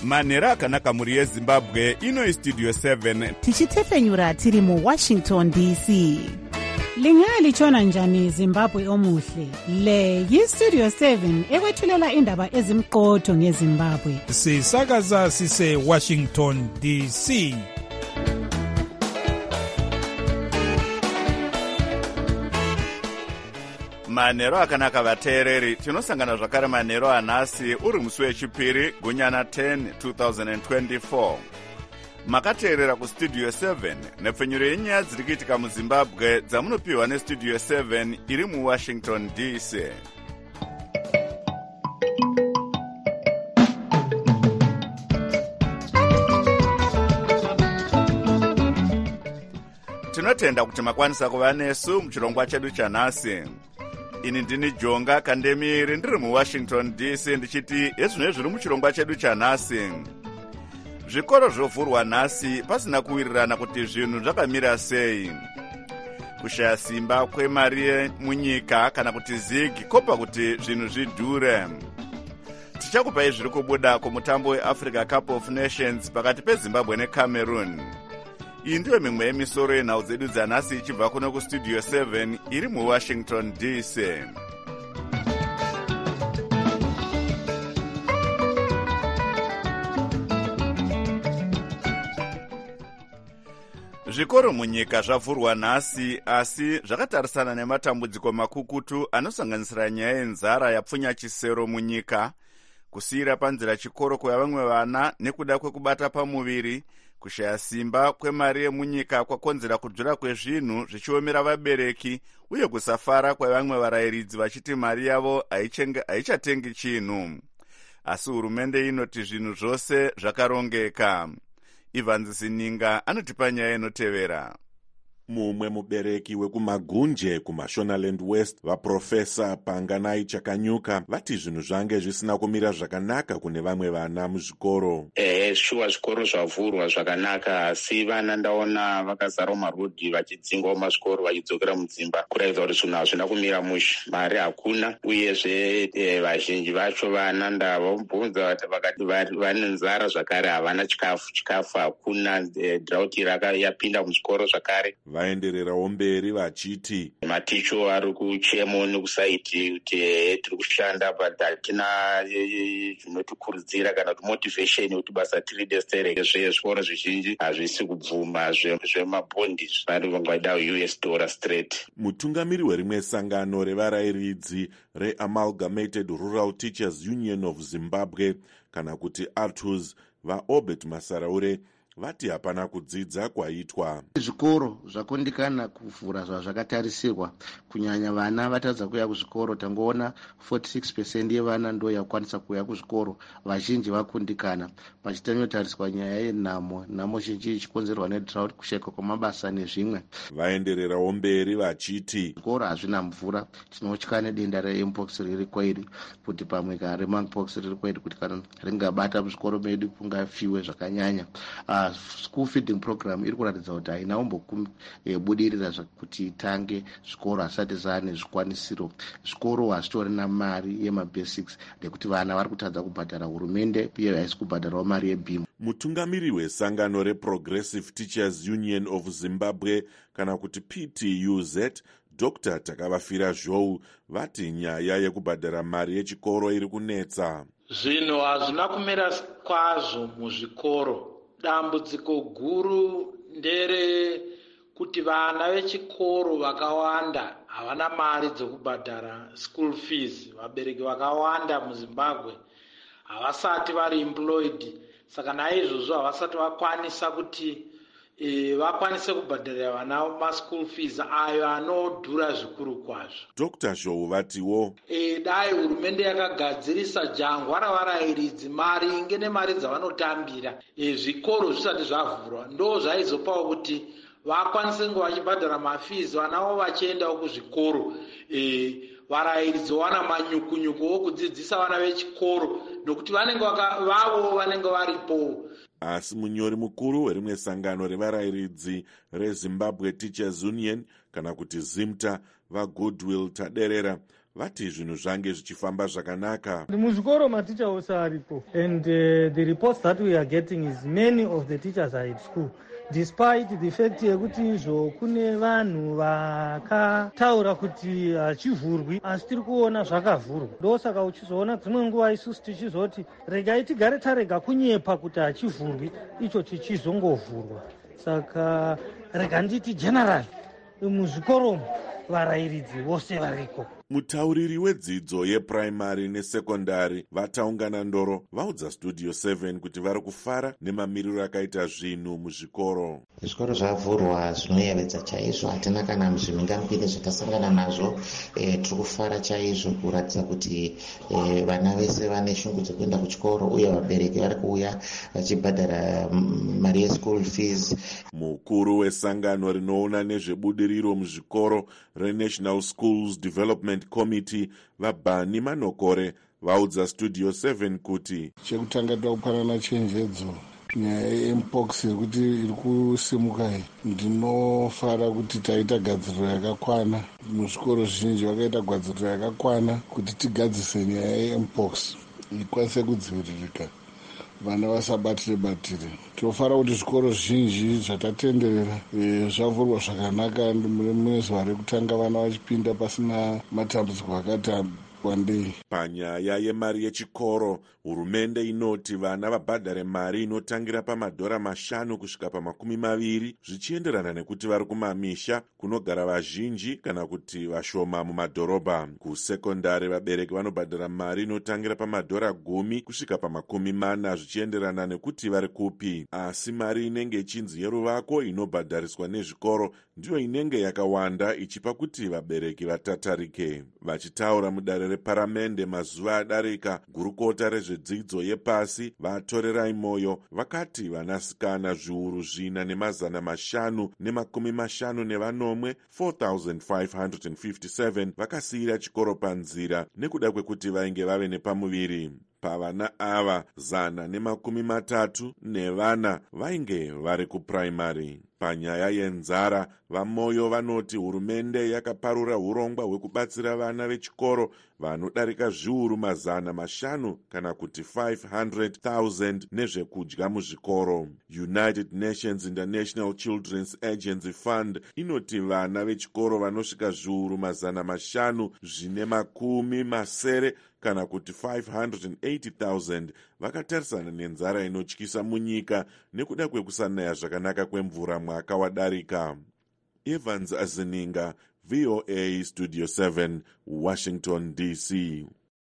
manhero akanaka mhuri yezimbabwe. Ino istudio 7 tichitefenyura tiri muwashington dc. Lingalitshona njani Zimbabwe omuhle? Le yistudio 7 ekwethulela indaba ezimqotho ngeZimbabwe. Sisakaza sise Washington DC. manhero akanaka vateereri, tinosangana zvakare manhero anhasi uri musi wechipiri gunyana 10 2024. Makateerera kustudio 7 nepfenyuro yenyaya dziri kuitika muzimbabwe dzamunopiwa nestudio 7 iri muwashington dc. Tinotenda kuti makwanisa kuva nesu muchirongwa chedu chanhasi. Ini ndini Jonga Kandemiri ndiri muwashington dc ndichiti ezvino zviri muchirongwa chedu chanhasi. Zvikoro zvovhurwa nhasi pasina kuwirirana kuti zvinhu zvakamira sei. Kushaya simba kwemari munyika kana kuti zigi kopa kuti zvinhu zvidhure. Tichakupai zviri kubuda kumutambo weAfrica Cup of Nations pakati peZimbabwe neCameroon. Iyi ndiyo mimwe yemisoro yenhau dzedu dzanhasi ichibva kuno kustudio 7 iri muwashington dc. Zvikoro munyika zvavhurwa nhasi, asi zvakatarisana nematambudziko makukutu anosanganisira nyaya yenzara yapfunya chisero munyika, kusiyira panzira chikoro kwevamwe vana nekuda kwekubata pamuviri, kushaya simba kwemari yemunyika kwakonzera kudhura kwezvinhu zvichiomera vabereki, uye kusafara kwevamwe varayiridzi vachiti mari yavo haichatengi chinhu. Asi hurumende inoti zvinhu zvose zvakarongeka. Ivan Zininga anotipa nyaya inotevera. Mumwe mubereki wekumagunje kuMashonaland West, vaprofesa Panganai Chakanyuka, vati zvinhu zvange zvisina kumira zvakanaka kune vamwe vana muzvikoro. Shuwa zvikoro zvavhurwa zvakanaka, asi vana ndaona vakazara mumarodhi vachidzingawo mazvikoro vachidzokera mudzimba, kuratidza kuti zvinhu hazvina kumira mushe. Mari hakuna, uyezve vazhinji vacho vana ndavabvunza vakati vane nzara zvakare, havana chikafu hakuna, drought yapinda muzvikoro zvakare. Vaendererawo mberi vachiti maticho ari kuchemo nekusaiti kuti tiri kushanda but hatina zvinotikurudzira kana kuti motivation kuti basa tiri destereke. Zvezvikoro zvizhinji hazvisi kubvuma zvemabhondi vari vangaida $US straight. Mutungamiri werimwe sangano revarayiridzi reAmalgamated Rural Teachers Union of Zimbabwe kana kuti ARTUZ, vaObert Masaraure, vati hapana kudzidza kwaitwa. Zvikoro zvakundikana kuvhura zvazvakatarisirwa, kunyanya vana vatadza kuya kuzvikoro. Tangoona 46% yevana ndo yakwanisa kuya kuzvikoro, vazhinji vakundikana. Pachitanotariswa nyaya yenhamo zhinji ichikonzerwa nedrought, kusheka kwamabasa nezvimwe. Vaendererawo mberi vachiti zvikoro hazvina mvura. Tinotya nedenda rempox riri kwairi, kuti pamwe kana remonkeypox riri kwairi, kuti kana ringabata muzvikoro medu kungafiwe zvakanyanya. School feeding program iri kuratidza kuti haina umbobudirira kuti itange zvikoro hasati zvaane zvikwanisiro. Zvikoro hazvitorina mari yemabasics nekuti vana vari kutadza kubhadhara hurumende, uye haisi kubhadharawo mari yebhimu. Mutungamiri wesangano reProgressive Teachers Union of Zimbabwe kana kuti PTUZ, Dr. Takavafira Zhou, vati nyaya yekubhadhara mari yechikoro iri kunetsa. Zvinhu hazvina kumira kwazvo muzvikoro. Dambudziko guru ndere kuti vana vechikoro vakawanda havana mari dzokubhadhara school fees. Vabereki vakawanda muZimbabwe havasati vari employed, saka naizvozvo havasati vakwanisa kuti vakwanise kubhadharira vana maschool fees ayo anodhura zvikuru kwazvo. Dr. Zhou vatiwo dai hurumende yakagadzirisa jangwa ravarayiridzi maringe nemari dzavanotambira zvikoro zvisati zvavhurwa, ndo zvaizopawo kuti vakwanise kunge vachibhadhara mafees, vanavo vachiendawo kuzvikoro, varayiridzi wana manyukunyuku wokudzidzisa vana vechikoro, nokuti vavo vanenge varipo. Asi munyori mukuru werimwe sangano revarayiridzi reZimbabwe Teachers Union kana kuti ZIMTA, vaGoodwill Taderera, vati zvinhu zvange zvichifamba zvakanaka. Muzvikoro maticha ose aripo, and the reports that we are getting is many of the teachers are at school. Despite the fact yekuti izvo kune vanhu vakataura kuti hachivhurwi, asi tiri kuona zvakavhurwa. Ndosaka uchizoona dzimwe nguva isusu tichizoti regai tigare tarega kunyepa kuti hachivhurwi, icho chichizongovhurwa. Saka rega nditi general muzvikoro varayiridzi vose variko. Mutauriri wedzidzo yepuraimari nesekondari vataungana ndoro vaudza Studio 7 kuti vari kufara nemamiriro akaita zvinhu muzvikoro. Zvikoro zvavhurwa zvinoyevedza chaizvo, hatina kana muzvimingamupiri zvatasangana nazvo. Tiri kufara chaizvo kuratidza kuti vana vese vane shungu dzekuenda kuchikoro uye vabereki vari kuuya vachibhadhara mari yeschool fees. Mukuru wesangano rinoona nezvebudiriro muzvikoro reNational Schools Development Committee vaBhani Manokore vaudza Studio 7 kuti chekutanga takupanana chenjedzo nyaya yempox yekuti iri kusimuka. Ndinofara kuti taita gadziriro yakakwana muzvikoro zvinji, vakaita gadziriro yakakwana kuti tigadzise nyaya yempox ikwanise kudziviririka, vana vasabatire. Tinofara kuti zvikoro zvinji zvatatenderera zvavhurwa zvakanaka mune zuva rekutanga vana vachipinda pasina matambudziko akati wandei. Panyaya yemari yechikoro, hurumende inoti vana vabhadhare mari inotangira $5 kusvika pa20 zvichienderana nekuti vari kumamisha kunogara vazhinji kana kuti vashoma mumadhorobha. Kusekondari vabereki vanobhadhara mari inotangira $10 kusvika pa40 zvichienderana nekuti vari kupi. Asi mari inenge ichinzi yeruvako inobhadhariswa nezvikoro ndiyo inenge yakawanda, ichipa kuti vabereki vatatarike. Vachitaura mudare reparamende mazuva adarika, gurukota rezvedzidzo yepasi vaTorerai Moyo vakati vanasikana zviuru 4,550 4,557 vakasiyira chikoro panzira nekuda kwekuti vainge vave nepamuviri. Pavana ava 134 vainge vari kupuraimari. Panyaya yenzara, vaMoyo vanoti hurumende yakaparura urongwa hwekubatsira vana vechikoro vanodarika zviuru 500 kana kuti 500,000 nezvekudya muzvikoro. United Nations International Children's Agency Fund inoti vana vechikoro vanosvika zviuru 500 zvine makumi masere kana kuti 580,000 vakatarisana nenzara inotyisa munyika nekuda kwekusanaya zvakanaka kwemvura mwaka wadarika. Evans Azininga, VOA Studio 7, Washington DC.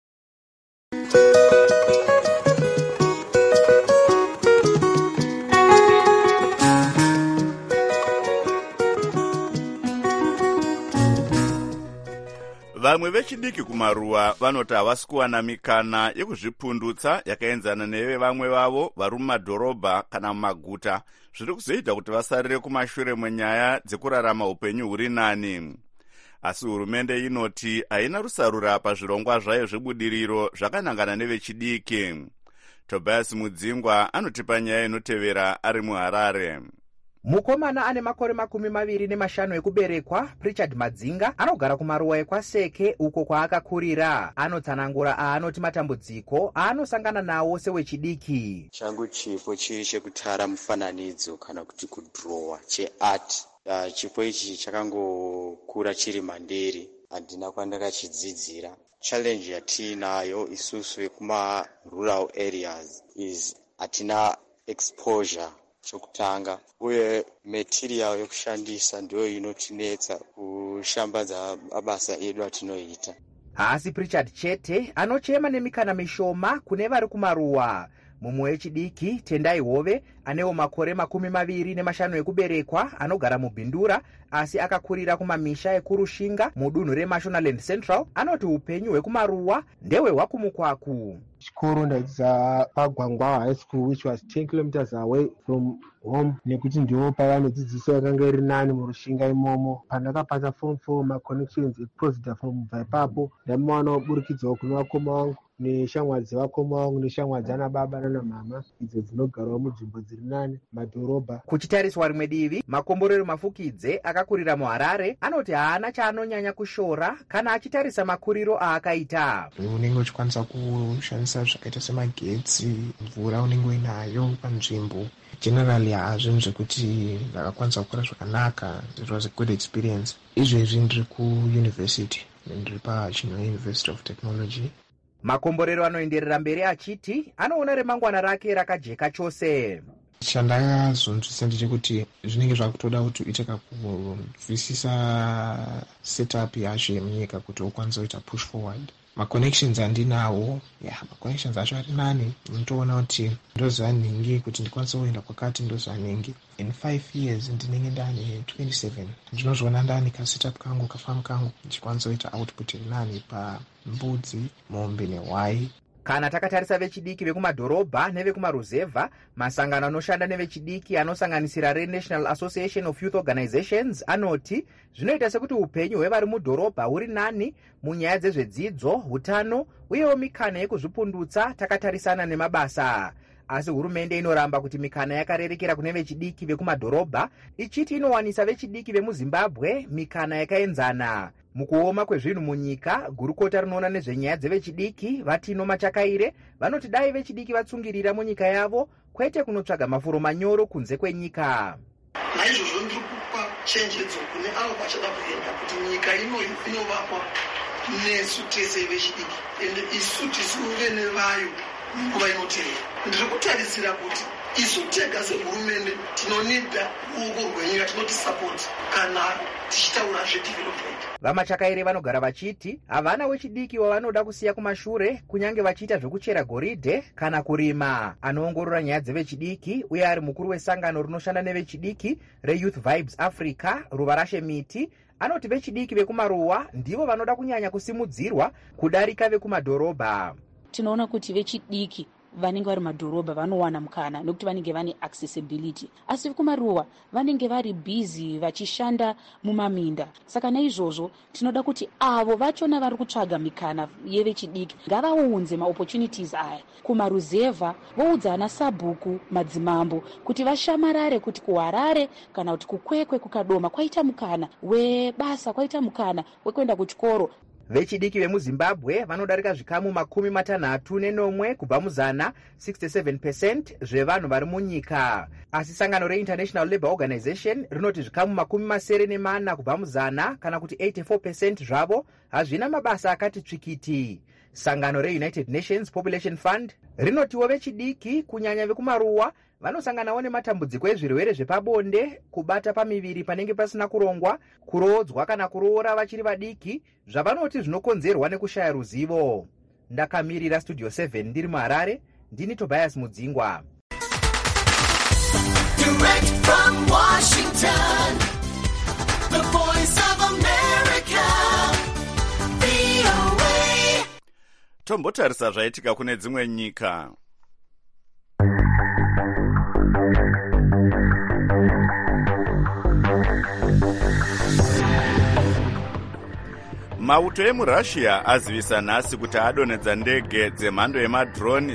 Vamwe vechidiki kumaruwa vanoti havasi kuwana mikana yekuzvipundutsa yakaenzana neve vamwe vavo vari mumadhorobha kana mumaguta, zviri kuzoita kuti vasarire kumashure munyaya dzekurarama upenyu huri nani. Asi hurumende inoti haina rusarura pazvirongwa zvayo zvebudiriro zvakanangana nevechidiki. Tobias Mudzingwa anotipa nyaya inotevera ari muHarare. Mukomana ane makore 25 ekuberekwa, Richard Madzinga, anogara kumaruwa ekwaseke uko kwaakakurira. Anotsanangura aanoti matambudziko aanosangana nawo sewechidiki. Changu chipo chiri chekutara mufananidzo kana kuti kudhirowa cheart. Chipo ichi chakangokura chiri manderi, handina kwandakachidzidzira. Challenge yatinayo isusu yekuma rural areas is hatina exposure chokutanga, uye material yokushandisa ndiyo inotinetsa kushambadza mabasa edu atinoita. Asi Richard chete anochema nemikana mishoma kune vari kumaruwa. Mumwe wechidiki Tendai Hove anewo makore 25 ekuberekwa, anogara mubhindura asi akakurira kumamisha ekurushinga mudunhu reMashonaland Central, anoti upenyu hwekumaruwa ndewe hwakumukwaku. Chikoro ndaidza paGwangwa High School, which was 10 kilometers away from home, nekuti ndiwo pavanodzidzisa yakanga iri nani murushinga imomo. Pandakapasa form 4 maconnections ekuprofita from bva ipapo, ndamawana kuburikidzawo kune vakoma vangu neshamwari dzevakoma vangu neshamwari dzana baba nana mama idzo dzinogarawo munzvimbo dziri nani madhorobha. Kuchitariswa rimwe divi, Makomborero Mafukidze akakurira muHarare anoti haana chaanonyanya kushora kana achitarisa makuriro aakaita. Unenge uchikwanisa kushandisa zvakaita semagetsi, mvura unenge uinayo panzvimbo. Generally hazvinhu zvekuti ndakakwanisa kukura zvakanaka. It was a good experience. Izvezvi ndiri kuuniversity, ndiri paChinwe University of Technology. Makomborero anoenderera mberi achiti anoona remangwana rake rakajeka chose. Chandakazonzwisa ndechekuti zvinenge zvakutoda kuti uite kakunzwisisa setup yacho yemunyika kuti ukwanise kuita push forward. Maconnections andinawo, maconnections acho ari nani. Unotoona kuti ndoziva nhingi kuti ndikwanise kuenda kwakati ndoziva nhingi. In 5 years ndinenge ndane 27. Ndinozviona ndane kasetup kangu kafamu kangu ndichikwanisa kuita output iri nani pambudzi, mombe nehwai. Kana takatarisa vechidiki vekumadhorobha nevekumaruzevha, masangano anoshanda nevechidiki anosanganisira reNational Association of Youth Organizations anoti zvinoita sekuti upenyu hwevari mudhorobha huri nani munyaya dzezvedzidzo, hutano uyewo mikana yekuzvipundutsa takatarisana nemabasa. Asi hurumende inoramba kuti mikana yakarerekera kune vechidiki vekumadhorobha, ichiti inowanisa vechidiki vemuZimbabwe mikana yakaenzana. Mukuoma kwezvinhu munyika, gurukota rinoona nezvenyaya dzevechidiki Vatino Machakaire vanoti dai vechidiki vatsungirira munyika yavo kwete kunotsvaga mafuro manyoro kunze kwenyika. Naizvozvo ndiri kupa chenjedzo kune avo vachada kuenda kuti nyika inoyi inovakwa nesu tese vechidiki ende isu tisiuve nevayo nguva inotevera. Ndiri kutarisira kuti isu tega sehurumende tinonida ruoko rwenyika, tinotisapoti kana tichitaura zvedevelopment. VaMachakaire vanogara vachiti havana wechidiki wavanoda kusiya kumashure kunyange vachiita zvokuchera goridhe kana kurima. Anoongorora nyaya dzevechidiki uye ari mukuru wesangano rinoshanda nevechidiki reYouth Vibes Africa, Ruvarashe Miti, anoti vechidiki vekumaruwa ndivo vanoda kunyanya kusimudzirwa kudarika vekumadhorobha. Tinoona kuti vechidiki vanenge vari madhorobha vanowana mukana nekuti vanenge vane accessibility, asi kumaruwa vanenge vari busy vachishanda mumaminda. Saka naizvozvo tinoda kuti avo vachona vari kutsvaga mikana yevechidiki ngavaunze maopportunities aya kumaruzevha, voudza ana sabhuku madzimambo kuti vashamarare kuti kuHarare kana kuti kuKwekwe kukadoma kwaita mukana webasa, kwaita mukana wekuenda kuchikoro. Vechidiki vemuZimbabwe vanodarika zvikamu 64 kubva muzana 67% zvevanhu vari munyika. Asi sangano reInternational Labour Organization rinoti zvikamu 84 kubva muzana kana kuti 84% zvavo hazvina mabasa akati tsvikiti. Sangano reUnited Nations Population Fund rinotiwo vechidiki kunyanya vekumaruwa vanosanganawo nematambudziko ezvirwere zvepabonde, kubata pamiviri panenge pasina kurongwa, kurodzwa kana kuroora vachiri vadiki, zvavanoti zvinokonzerwa nekushaya ruzivo. Ndakamirira Studio 7 ndiri muHarare, ndini Tobias Mudzingwa. Direct from Washington, the voice of America, VOA. Tombotarisa zvaitika kune dzimwe nyika. Mauto emuRussia azivisa nhasi kuti adonedza ndege dzemhando yemadrone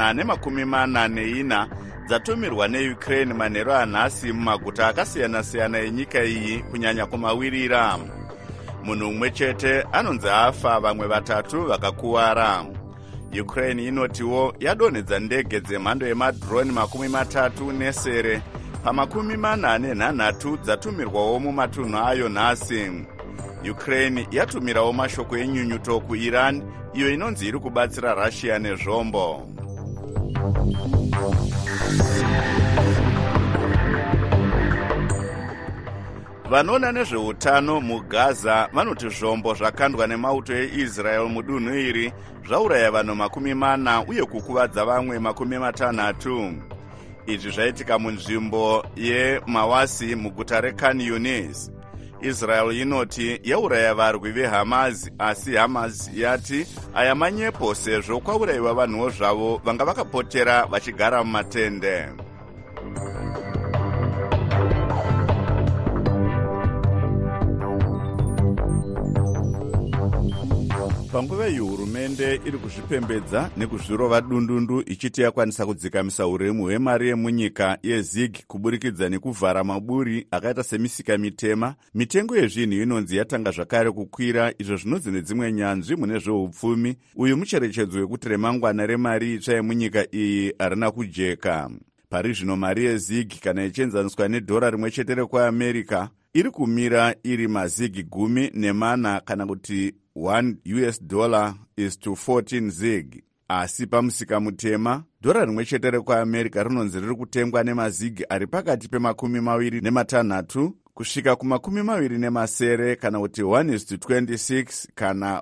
144 dzatumirwa neUkraine manheru anhasi mumaguta akasiyana-siyana enyika iyi kunyanya kumawirira. Munhu umwe chete anonzi afa, vamwe vatatu vakakuwara. Ukraine inotiwo yadonedza ndege dzemhando yemadrone 33 pa43 dzatumirwawo mumatunhu ayo nhasi. Ukraine yatumirawo mashoko enyunyuto kuIran, iyo inonzi iri kubatsira Russia nezvombo. Vanoona nezveutano muGaza vanoti zvombo zvakandwa nemauto eIsrael mudunhu iri zvauraya vanhu 40 uye kukuvadza vamwe 60. Izvi zvaitika munzvimbo yeMawasi muguta reKhan Yunis. Israel inoti yauraya varwi veHamas, asi Hamas yati aya manyepo sezvo kwaurayiwa vanhuwo zvavo vanga vakapotera vachigara mumatende. panguva iyi hurumende iri kuzvipembedza nekuzvirova dundundu ichiti yakwanisa kudzikamisa uremu hwemari yemunyika yezig kuburikidza nekuvhara maburi akaita semisika mitema. Mitengo yezvinhu inonzi yatanga zvakare kukwira, izvo zvinonzi nedzimwe nyanzvi mune zveupfumi uyu mucherechedzo wekuti remangwana remari itsva yemunyika iyi harina kujeka. Pari zvino mari yezig kana ichienzaniswa nedhora rimwe chete rekuamerica iri kumira iri mazigi 14 kana kuti $1 is to 14 zig. Asi pamusika mutema dhora rimwe chete rekuamerica rinonzi riri kutengwa nemazigi ari pakati pe26 kusvika ku27 kana kuti 1:26 kana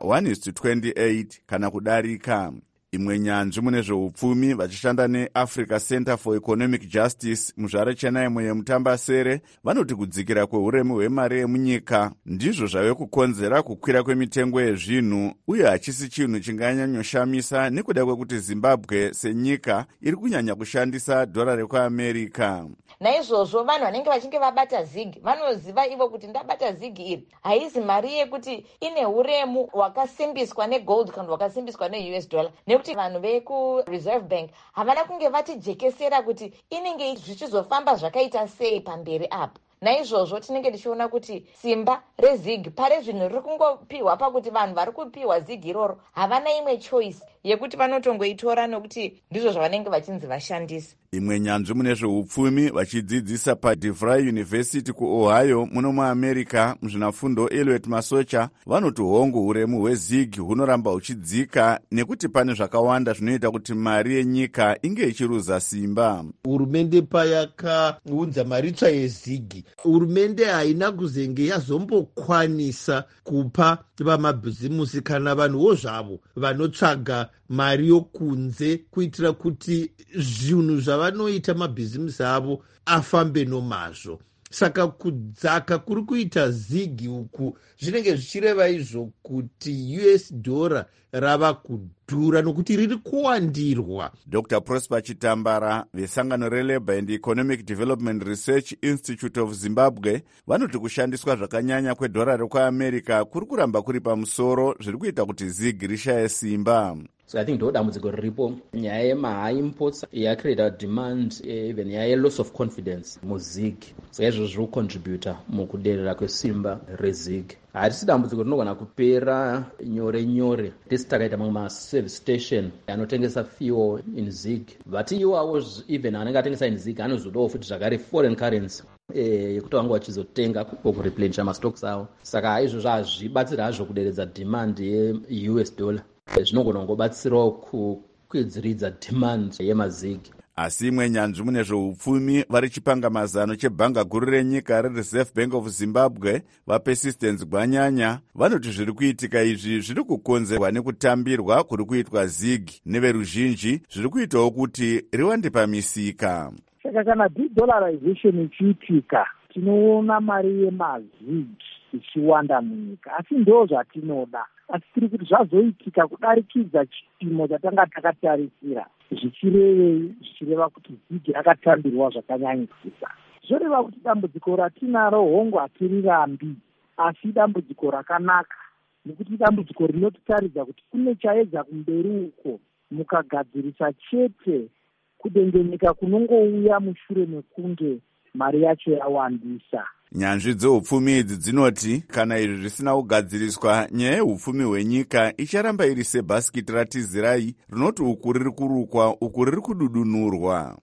1:28 kana kudarika. Imwe nyanzvi mune zveupfumi vachishanda neAfrica Center for Economic Justice muzvare chenaimo yemutambasere vanoti kudzikira kweuremu hwemari yemunyika ndizvo zvave kukonzera kukwira kwemitengo yezvinhu, uye hachisi chinhu chinganyanyoshamisa nekuda kwekuti Zimbabwe senyika iri kunyanya kushandisa dhora rekuamerica. Naizvozvo vanhu vanenge vachinge vabata zigi vanoziva ivo kuti ndabata zigi iri haizi mari yekuti ine uremu hwakasimbiswa negold kana hwakasimbiswa neUS dollar, nekuti vanhu vekuReserve Bank havana kunge vatijekesera kuti inenge zvichizofamba zvakaita sei pamberi apo. Naizvozvo tinenge tichiona kuti simba rezig pare zvinhu riri kungopiwa pakuti vanhu vari kupiwa zig iroro havana imwe choice yekuti vanotongoitora nokuti ndizvo zvavanenge vachinzi vashandisa. Imwe nyanzvi mune zveupfumi vachidzidzisa paDeVry University kuOhio muno muAmerica muzvinafundo Elliot Masocha vanoti hongu huremu hwezig hunoramba huchidzika nekuti pane zvakawanda zvinoita kuti mari yenyika inge ichiruza simba. Hurumende payakaunza mari itsva yezig, hurumende haina kuzenge yazombokwanisa kupa vamabhizimusi kana vanhuwo zvavo vanotsvaga mari yokunze kuitira kuti zvinhu zvavanoita mabhizimusi avo afambe nomazvo. Saka kudzaka kuri kuita zigi uku zvinenge zvichireva izvo kuti US dollar rava kudhura nokuti riri kuwandirwa. Dr. Prosper Chitambara vesangano reLabour and Economic Development Research Institute of Zimbabwe vanoti kushandiswa zvakanyanya kwedhora rekuamerica kuri kuramba kuri pamusoro zviri kuita kuti zigi rishaye simba. So I think ndo dambudziko riripo nyaya yemahigh imports yacreata demand even nyaya yeloss of confidence muzig, saka izvo zviri kucontributa mukuderera kwesimba rezig. Hatisi dambudziko rinogona kupera nyore nyore tisi takaita mamwe maservice station anotengesa fuel in zig, vati iwawo even anenge atengesa in zig anozodawo futi zvakare foreign currency yekuti vange vachizotenga kureplenisha mastocks avo. Saka izvozvo hazvibatsiri hazvo kuderedza demand yeUS dollar, zvinogona kungobatsirawo kukwidziridza demand yemazigi. Asi imwe nyanzvi mune zveupfumi vari chipanga mazano chebhanga guru renyika reReserve Bank of Zimbabwe vaPersistence Gwanyanya vanoti zviri kuitika izvi zviri kukonzerwa nekutambirwa kuri kuitwa zig neveruzhinji zviri kuitawo kuti riwande pamisika. Saka kana de-dollarization ichiitika tinoona mari yemazig ichiwanda munyika, asi ndo zvatinoda. Asi tiri kuti zvazoitika kudarikidza chipimo chatanga takatarisira zvichirevei, zvichireva kuti zigi rakatambirwa zvakanyanyisisa. Zvoreva kuti dambudziko ratinaro hongu hatirirambi, asi dambudziko rakanaka, nekuti dambudziko rinotitaridza kuti kune chaedza kumberi uko mukagadzirisa chete kudengenyeka kunongouya mushure mekunge mari yacho yawandisa. Nyanzvi dzeupfumi idzi dzinoti kana izvi zvisina kugadziriswa nyaya yeupfumi hwenyika icharamba iri sebhasikiti ratizirai rinoti uku riri kurukwa uku riri kududunurwa.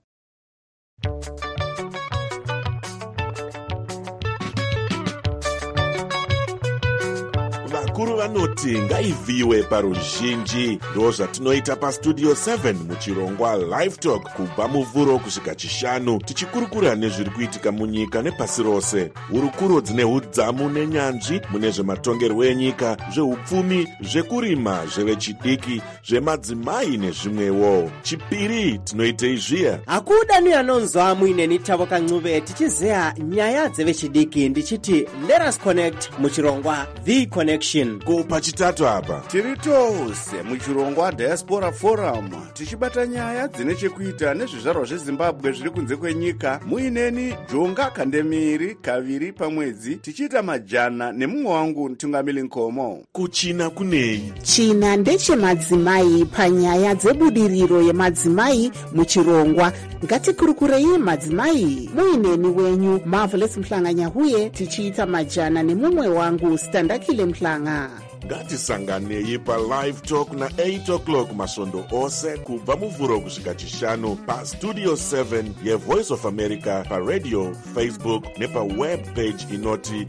Vakuru vanoti ngaivhiwe paruzhinji. Ndo zvatinoita pastudio 7 muchirongwa Live Talk kubva muvhuro kusvika chishanu, tichikurukura nezviri kuitika munyika nepasi rose. Hurukuro dzine hudzamu nenyanzvi mune zvematongerwo enyika, zveupfumi, zvekurima, zvevechidiki, zvemadzimai nezvimwewo. Chipiri tinoitei zviya. Hakuda ni anonzwa muineni Tavo Kancube tichizeya nyaya dzevechidiki ndichiti let us connect muchirongwa The Connection. 2014. ko pachitatu apa tiri tose muchirongwa diaspora forum tichibata nyaya dzine chekuita nezvizvarwa zvezimbabwe zviri kunze kwenyika. muineni Jonga Kandemiri kaviri pamwedzi tichiita majana nemumwe wangu Tungamili Nkomo. kuchina kunei? china ndechemadzimai panyaya dzebudiriro yemadzimai muchirongwa. ngatikurukurei madzimai. muineni wenyu Marvelous Mhlanganyahuye tichiita majana nemumwe wangu Standakile Mhlanga. ngatisanganei palive talk na8 o'clock masvondo ose kubva muvhuro kusvika chishanu pastudio 7 yevoice of America paradio, Facebook nepaweb page inoti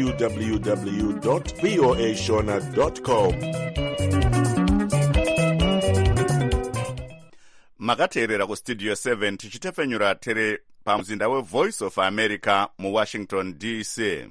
www.voashona.com. makateerera kustudio 7 tichitefenyura tere pamuzinda wevoice of America muwashington DC.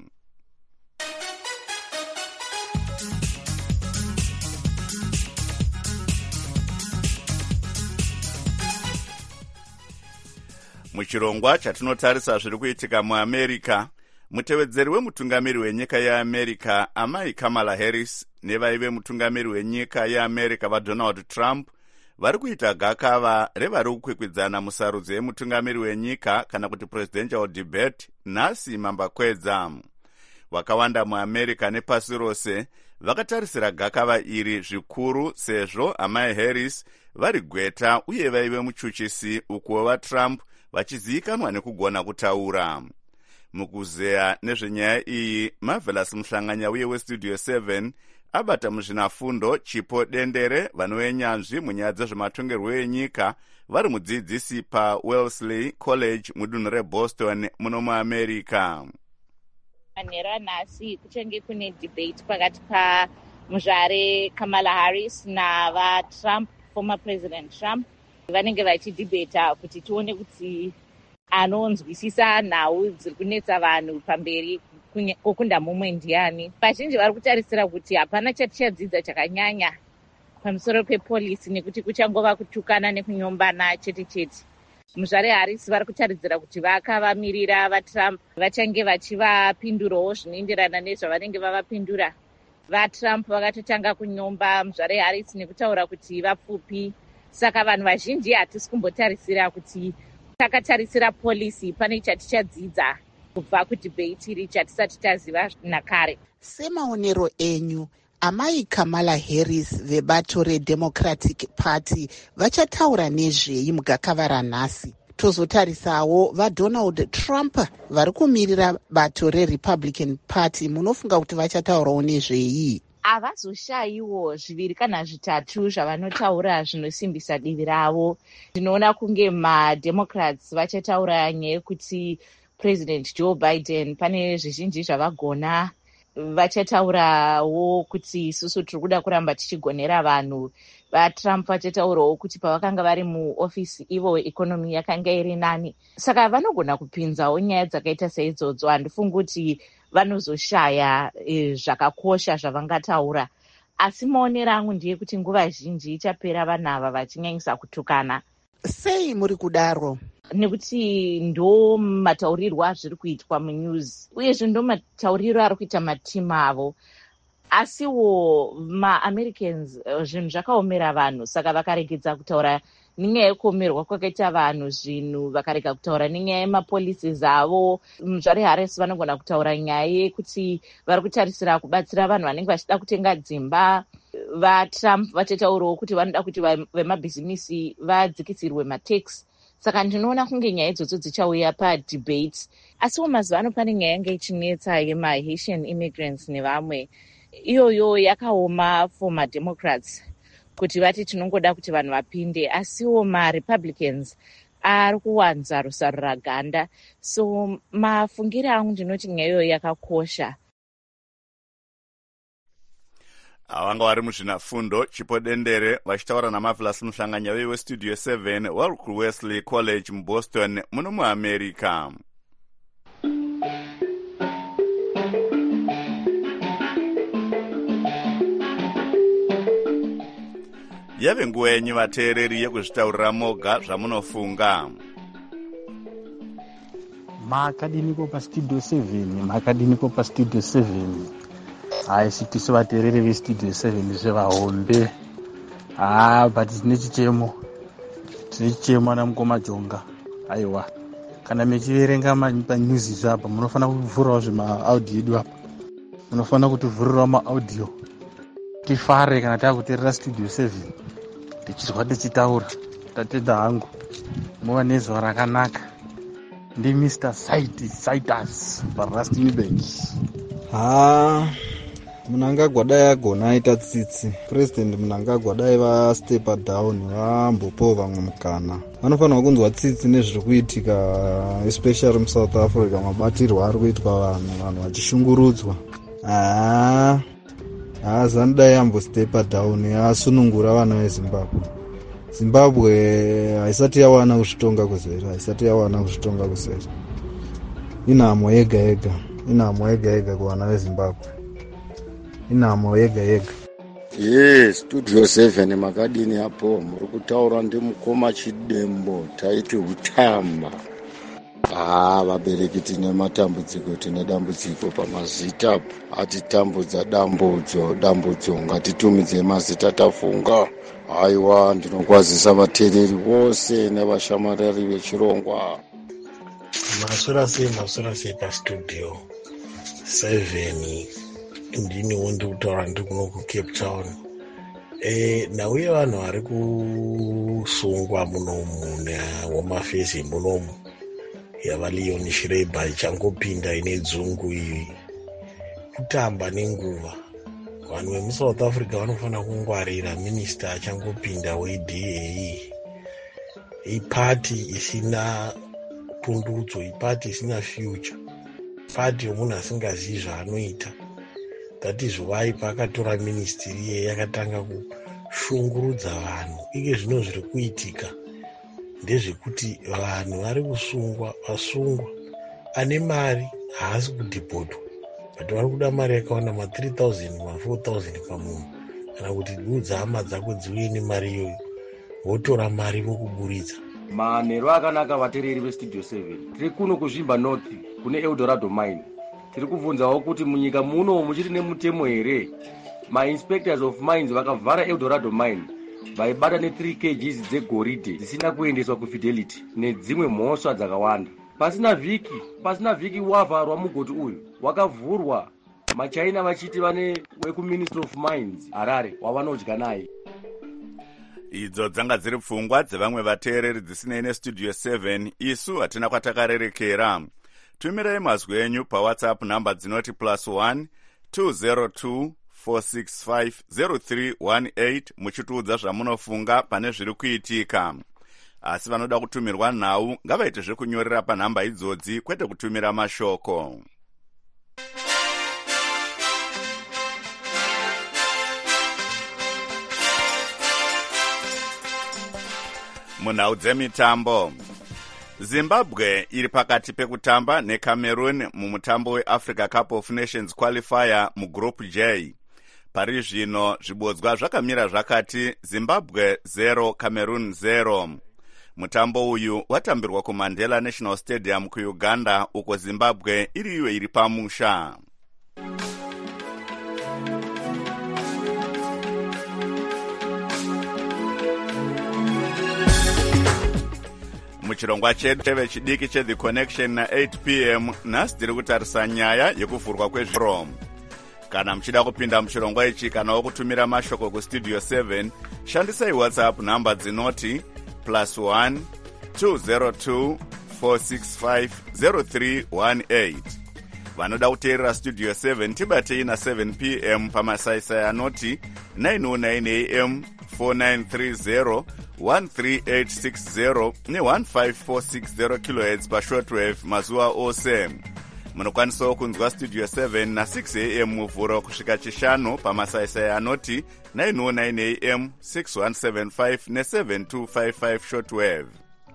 muchirongwa chatinotarisa zviri kuitika muamerica, mutevedzeri wemutungamiri wenyika yeamerica amai Kamala Harris nevaive mutungamiri wenyika yeamerica vaDonald Trump vari kuita gakava revari kukwikwidzana musarudzo yemutungamiri wenyika kana kuti presidential debate nhasi mambakwedza. vakawanda muamerica nepasi rose vakatarisira gakava iri zvikuru sezvo amai Harris vari gweta uye vaive muchuchisi ukuwo vaTrump vachizivikanwa nekugona kutaura. mukuzeya nezvenyaya iyi Marvelous Mhlanganyauye westudio 7 abata muzvinafundo Chipo Dendere vanovenyanzvi munyaya dzezvematongerwo enyika vari mudzidzisi paWellesley College mudunhu reBoston muno muamerica. manhero anhasi kuchange kune debate pakati pamuzvare Kamala Harris navaTrump, former president Trump. vanenge vachidhibeta kuti tione kuti anonzwisisa nhau dziri kunetsa vanhu pamberi kokunda mumwe ndiani. vazhinji vari kutarisira kuti hapana chatichadzidza chakanyanya pamusoro pepolisi nekuti kuchangova kutukana nekunyombana chete chete. muzvare Harris vari kutaridzira kuti vakavamirira vaTrump vachange vachivapindurawo zvinoenderana nezvavanenge vavapindura. vaTrump vakatotanga kunyomba muzvare Harris nekutaura kuti vapfupi. saka vanhu vazhinji hatisi kumbotarisira kuti takatarisira polisi pane chatichadzidza kubva kudhibheti iri chatisati taziva nakare. semaonero enyu amai Kamala Harris vebato reDemocratic Party vachataura nezvei mugakava ranhasi? tozotarisawo vaDonald Trump vari kumirira bato reRepublican Party, munofunga kuti vachataurawo nezvei? havazoshayiwo zviviri kana zvitatu zvavanotaura zvinosimbisa divi ravo. ndinoona kunge maDemocrats vachataura nyaya yekuti president Joe Biden pane zvizhinji zvavagona. vachataurawo kuti isusu tiri kuda kuramba tichigonera vanhu. vaTrump vachataurawo kuti pavakanga vari muofisi ivo ikonomi yakanga iri nani. saka vanogona kupinzawo nyaya dzakaita saidzodzo. handifungi kuti vanozoshaya zvakakosha zvavangataura. asi maonero angu ndiye kuti nguva zhinji ichapera vanhu ava vachinyanyisa kutukana. sei muri kudaro? nekuti ndo mataurirwo azviri kuitwa munews uyezve ndo mataurirwo ari kuita matimu avo. asiwo maAmericans zvinhu zvakaomera vanhu, saka vakaregedza kutaura nenyaya yekuomerwa kwakaita vanhu zvinhu, vakarega kutaura nenyaya yemapolicies avo. muzvare Harris vanogona kutaura nyaya yekuti vari kutarisira kubatsira vanhu vanenge vachida kutenga dzimba. vaTrump vachataurawo kuti vanoda kuti vemabhizimisi vadzikisirwe matax. saka ndinoona kunge nyaya idzodzo dzichauya padebate. asiwo mazuva ano pane nyaya yanga ichinetsa yemahaitian immigrants nevamwe. iyoyo yakaoma for maDemocrats kuti vati tinongoda kuti vanhu vapinde. asiwo maRepublicans ari kuwanza rusarura ganda. so mafungiro angu ndinoti nyaya iyoyo yakakosha. vanga vari muzvinafundo Chipo Dendere vachitaura naMarvelous Mhlanganyauye westudio 7 vari kuWellesley College muBoston muno muamerica. yave nguva yenyu vateereri yekuzvitaurira moga zvamunofunga. makadiniko pastudio 7? haisi tisu vateereri vestudio 7 zvevahombe. But tine chichemo ana Mukoma Jonga. Aiwa, kana mechiverenga panyuzi zvapa munofanira kuvhurawo zvemaaudhiyo edu apa, munofanira kutivhurirawo maaudio tifare kana taakuteerera studio 7 tichizwa tichitaura. Tatenda hangu muva nezuva rakanaka. Ndi Mr. Citus paRustenburg. Mnangagwa dai agona aita tsitsi. President Mnangagwa dai vastepa down vambopawo vamwe mukana. Vanofanira kunzwa tsitsi nezviri kuitika especially muSouth Africa, mabatirwo ari kuitwa vanhu vachishungurudzwa. Zanu dai ambostepa down asunungura vana veZimbabwe. Zimbabwe haisati yawana kuzvitonga kuzere. Inhamo yega yega kuvana veZimbabwe. Inhamo yega yega. Studio 7 makadini apo muri kutaura ndiMukoma Chidembo taiti Hutama. Vabereki tine matambudziko, tine dambudziko pamazita atitambudza dambudzo ngatitumidze mazita tafunga. Aiwa, ndinokwazisa vateereri vose nevashamarari vechirongwa. Masura sei pastudio 7 ndiniwo ndikutaura ndiri kuno kuCape Town. Nauye vanhu vari kusungwa munomu nehome affairs munomu yavaLeon Schreiber ichangopinda ine dzungu iyi kutamba nenguva. Vanhu vemuSouth Africa vanofanira kungwarira minista achangopinda weDA. Ipati isina pundutso, ipati isina future, pati yomunhu asingazivi zvaanoita. That is why paakatora ministry iye yakatanga kushungurudza vanhu. Ike zvino zviri kuitika ndezvekuti vanhu vari vasungwa ane mari haasi kudhipotwa, but vari kuda mari yakawanda, ma3,000 ma4,000 pamunhu, kana kuti udza hama dzako dziuye nemari iyoyo, votora mari vokuburitsa. Manheru akanaka vateereri vestudio 7. Tiri kuno kuzvimba north kune Eldorado mine. Tiri kubvunzawo kuti munyika muno muchiri nemutemo here. Ma-inspectors of mines vakavhara Eldorado mine vaibata ne3 kg dzegoridhe dzisina kuendeswa kuFidelity nedzimwe mhosva dzakawanda. Pasina vhiki wavharwa mugoti uyu wakavhurwa. MaChina vachiti vane wekuMinistry of Mines Harare wavanodya naye. Idzo dzanga dziri pfungwa dzevamwe vateereri dzisinei nestudio 7. Isu hatina kwatakarerekera. Tumirai mazwi enyu paWhatsApp namba dzinoti +1 202 465 0318 muchitiudza zvamunofunga pane zviri kuitika. Asi vanoda kutumirwa nhau ngavaite zvekunyorera panhamba idzodzi, kwete kutumira mashoko. Munhau dzemitambo. Zimbabwe iri pakati pekutamba neCameroon mumutambo weAfrica Cup of Nations qualifier mugroup J. Pari zvino zvibodzwa zvakamira zvakati Zimbabwe 0 Cameroon 0. Mutambo uyu watambirwa kuMandela National Stadium kuUganda, uko Zimbabwe iri pamusha. Muchirongwa chedu chevechidiki cheThe Connection na 8 p.m. nhasi tiri kutarisa nyaya yekuvhurwa kwezviro. Kana muchida kupinda muchirongwa ichi kana kutumira mashoko kustudio 7, shandisai WhatsApp namba dzinoti +1 202 465 0318. Vanoda kuteerera studio 7 tibatei na 7 p.m. pamasaisai anoti 909 am 4930 13860 ne15460 kHz pashortwave mazuva ose. Munokwanisawo kunzwa studio 7 na 6 am muvhuro kusvika chishanu pamasaisai anoti 909 am 6175 ne7255 shortwave.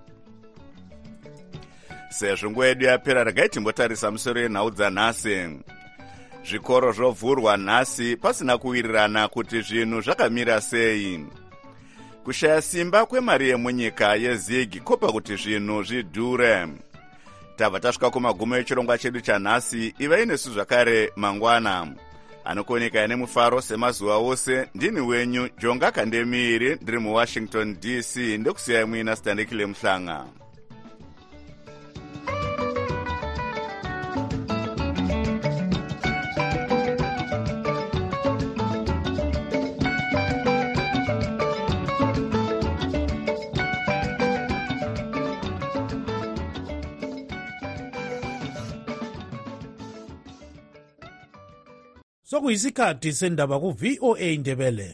Sezvo nguva yedu yapera, regai timbotarisa musoro yenhau dzanhasi. Zvikoro zvovhurwa nhasi pasina kuwirirana kuti zvinhu zvakamira sei. Kushaya simba kwemari yemunyika yeZig kopa kuti zvinhu zvidhure. Tabva tasvika kumagumo echirongwa chedu chanhasi. Ivai nesu zvakare mangwana. anokoneka nemufaro semazuva ose. Ndini wenyu Jonga Kandemiri, ndiri muWashington DC, ndokusiyai muina Standekile Mhlanga. Sokuyisikhathi sendaba ku VOA Indebele.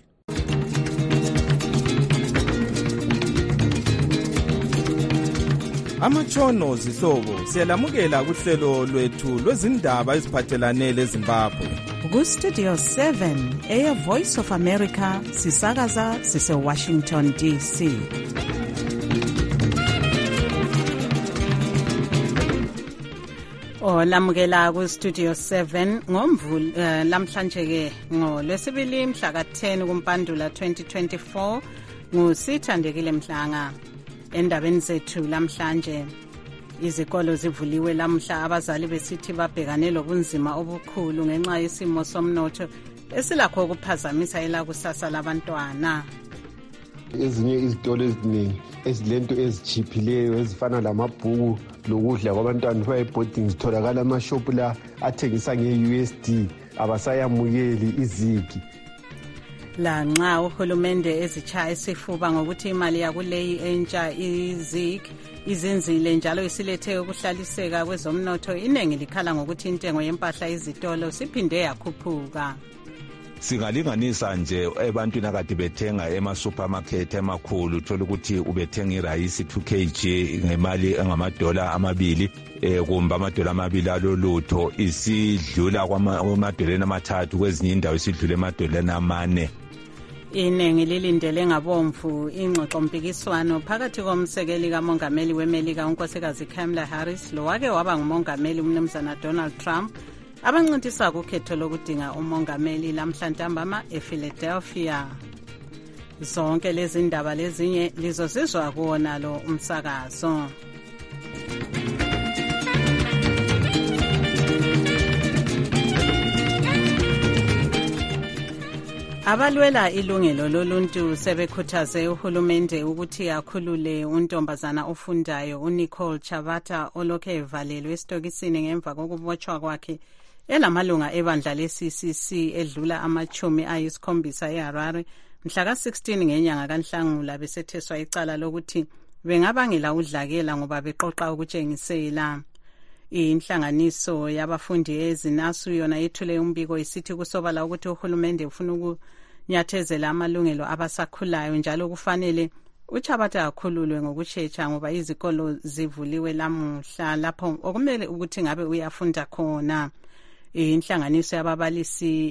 Amatshono zihlobo siyalamukela kuhlelo lwethu lwezindaba eziphathelane leZimbabwe. Ku Studio 7 Air Voice of America sisakaza sise Washington DC. Olamukela ku Studio 7 ngomvuli lamhlanje ke ngoLwesibili mhla ka10 kuMpandula 2024 nguSithandekile Mhlanga. Endabeni zethu lamhlanje izikolo zivuliwe lamhla, abazali besithi babhekane lobunzima obukhulu ngenxa yesimo somnotho esilakho ukuphazamisa elakusasa labantwana. Ezinye izitolo eziningi ezilento ezichiphileyo ezifana lamabhuku lokudla kwabantwana bayeboarding zitholakala amashopu la athengisa nge-USD, abasayamukeli izigi. La nxa uhulumende ezichaya isifuba ngokuthi imali yakuleyi entsha izig izinzile njalo isilethe ukuhlaliseka kwezomnotho, inengi likhala ngokuthi intengo yempahla izitolo siphinde yakhuphuka. Singalinganisa nje ebantwini akade bethenga ema-supermarket emakhulu, thola ukuthi ubethenga irayisi 2 kg ngemali engamadola amabili kumbe amadola amabili alolutho, isidlula kwamadoleni amathathu, kwezinye indawo isidlula emadoleni amane. Inengi lilindele ngabomvu ingxoxompikiswano phakathi komsekeli kamongameli weMelika unkosikazi Kamala Harris lowake waba ngumongameli umnumzana Donald Trump abancintisa kukhetho lokudinga umongameli lamhlantambama ePhiladelphia. Zonke lezi ndaba lezinye lizozizwa kuwona lo umsakazo. Abalwela ilungelo loluntu sebekhuthaze uhulumende ukuthi akhulule untombazana ofundayo uNicole Chavata olokhe evalelwe esitokisini ngemva kokubotshwa kwakhe elamalunga ebandla le-CCC edlula ama-70 eHarare mhla ka-16 ngenyanga kaNhlangula besetheswa icala lokuthi bengabangela udlakela ngoba beqoqa ukutshengisela. Inhlanganiso yabafundi ezinasu yona ithule umbiko isithi kusobala ukuthi uhulumende ufuna ukunyathezela amalungelo abasakhulayo njalo kufanele uChabata akhululwe ngokushesha ngoba izikolo zivuliwe lamuhla lapho okumele ukuthi ngabe uyafunda khona. Inhlanganiso yababalisi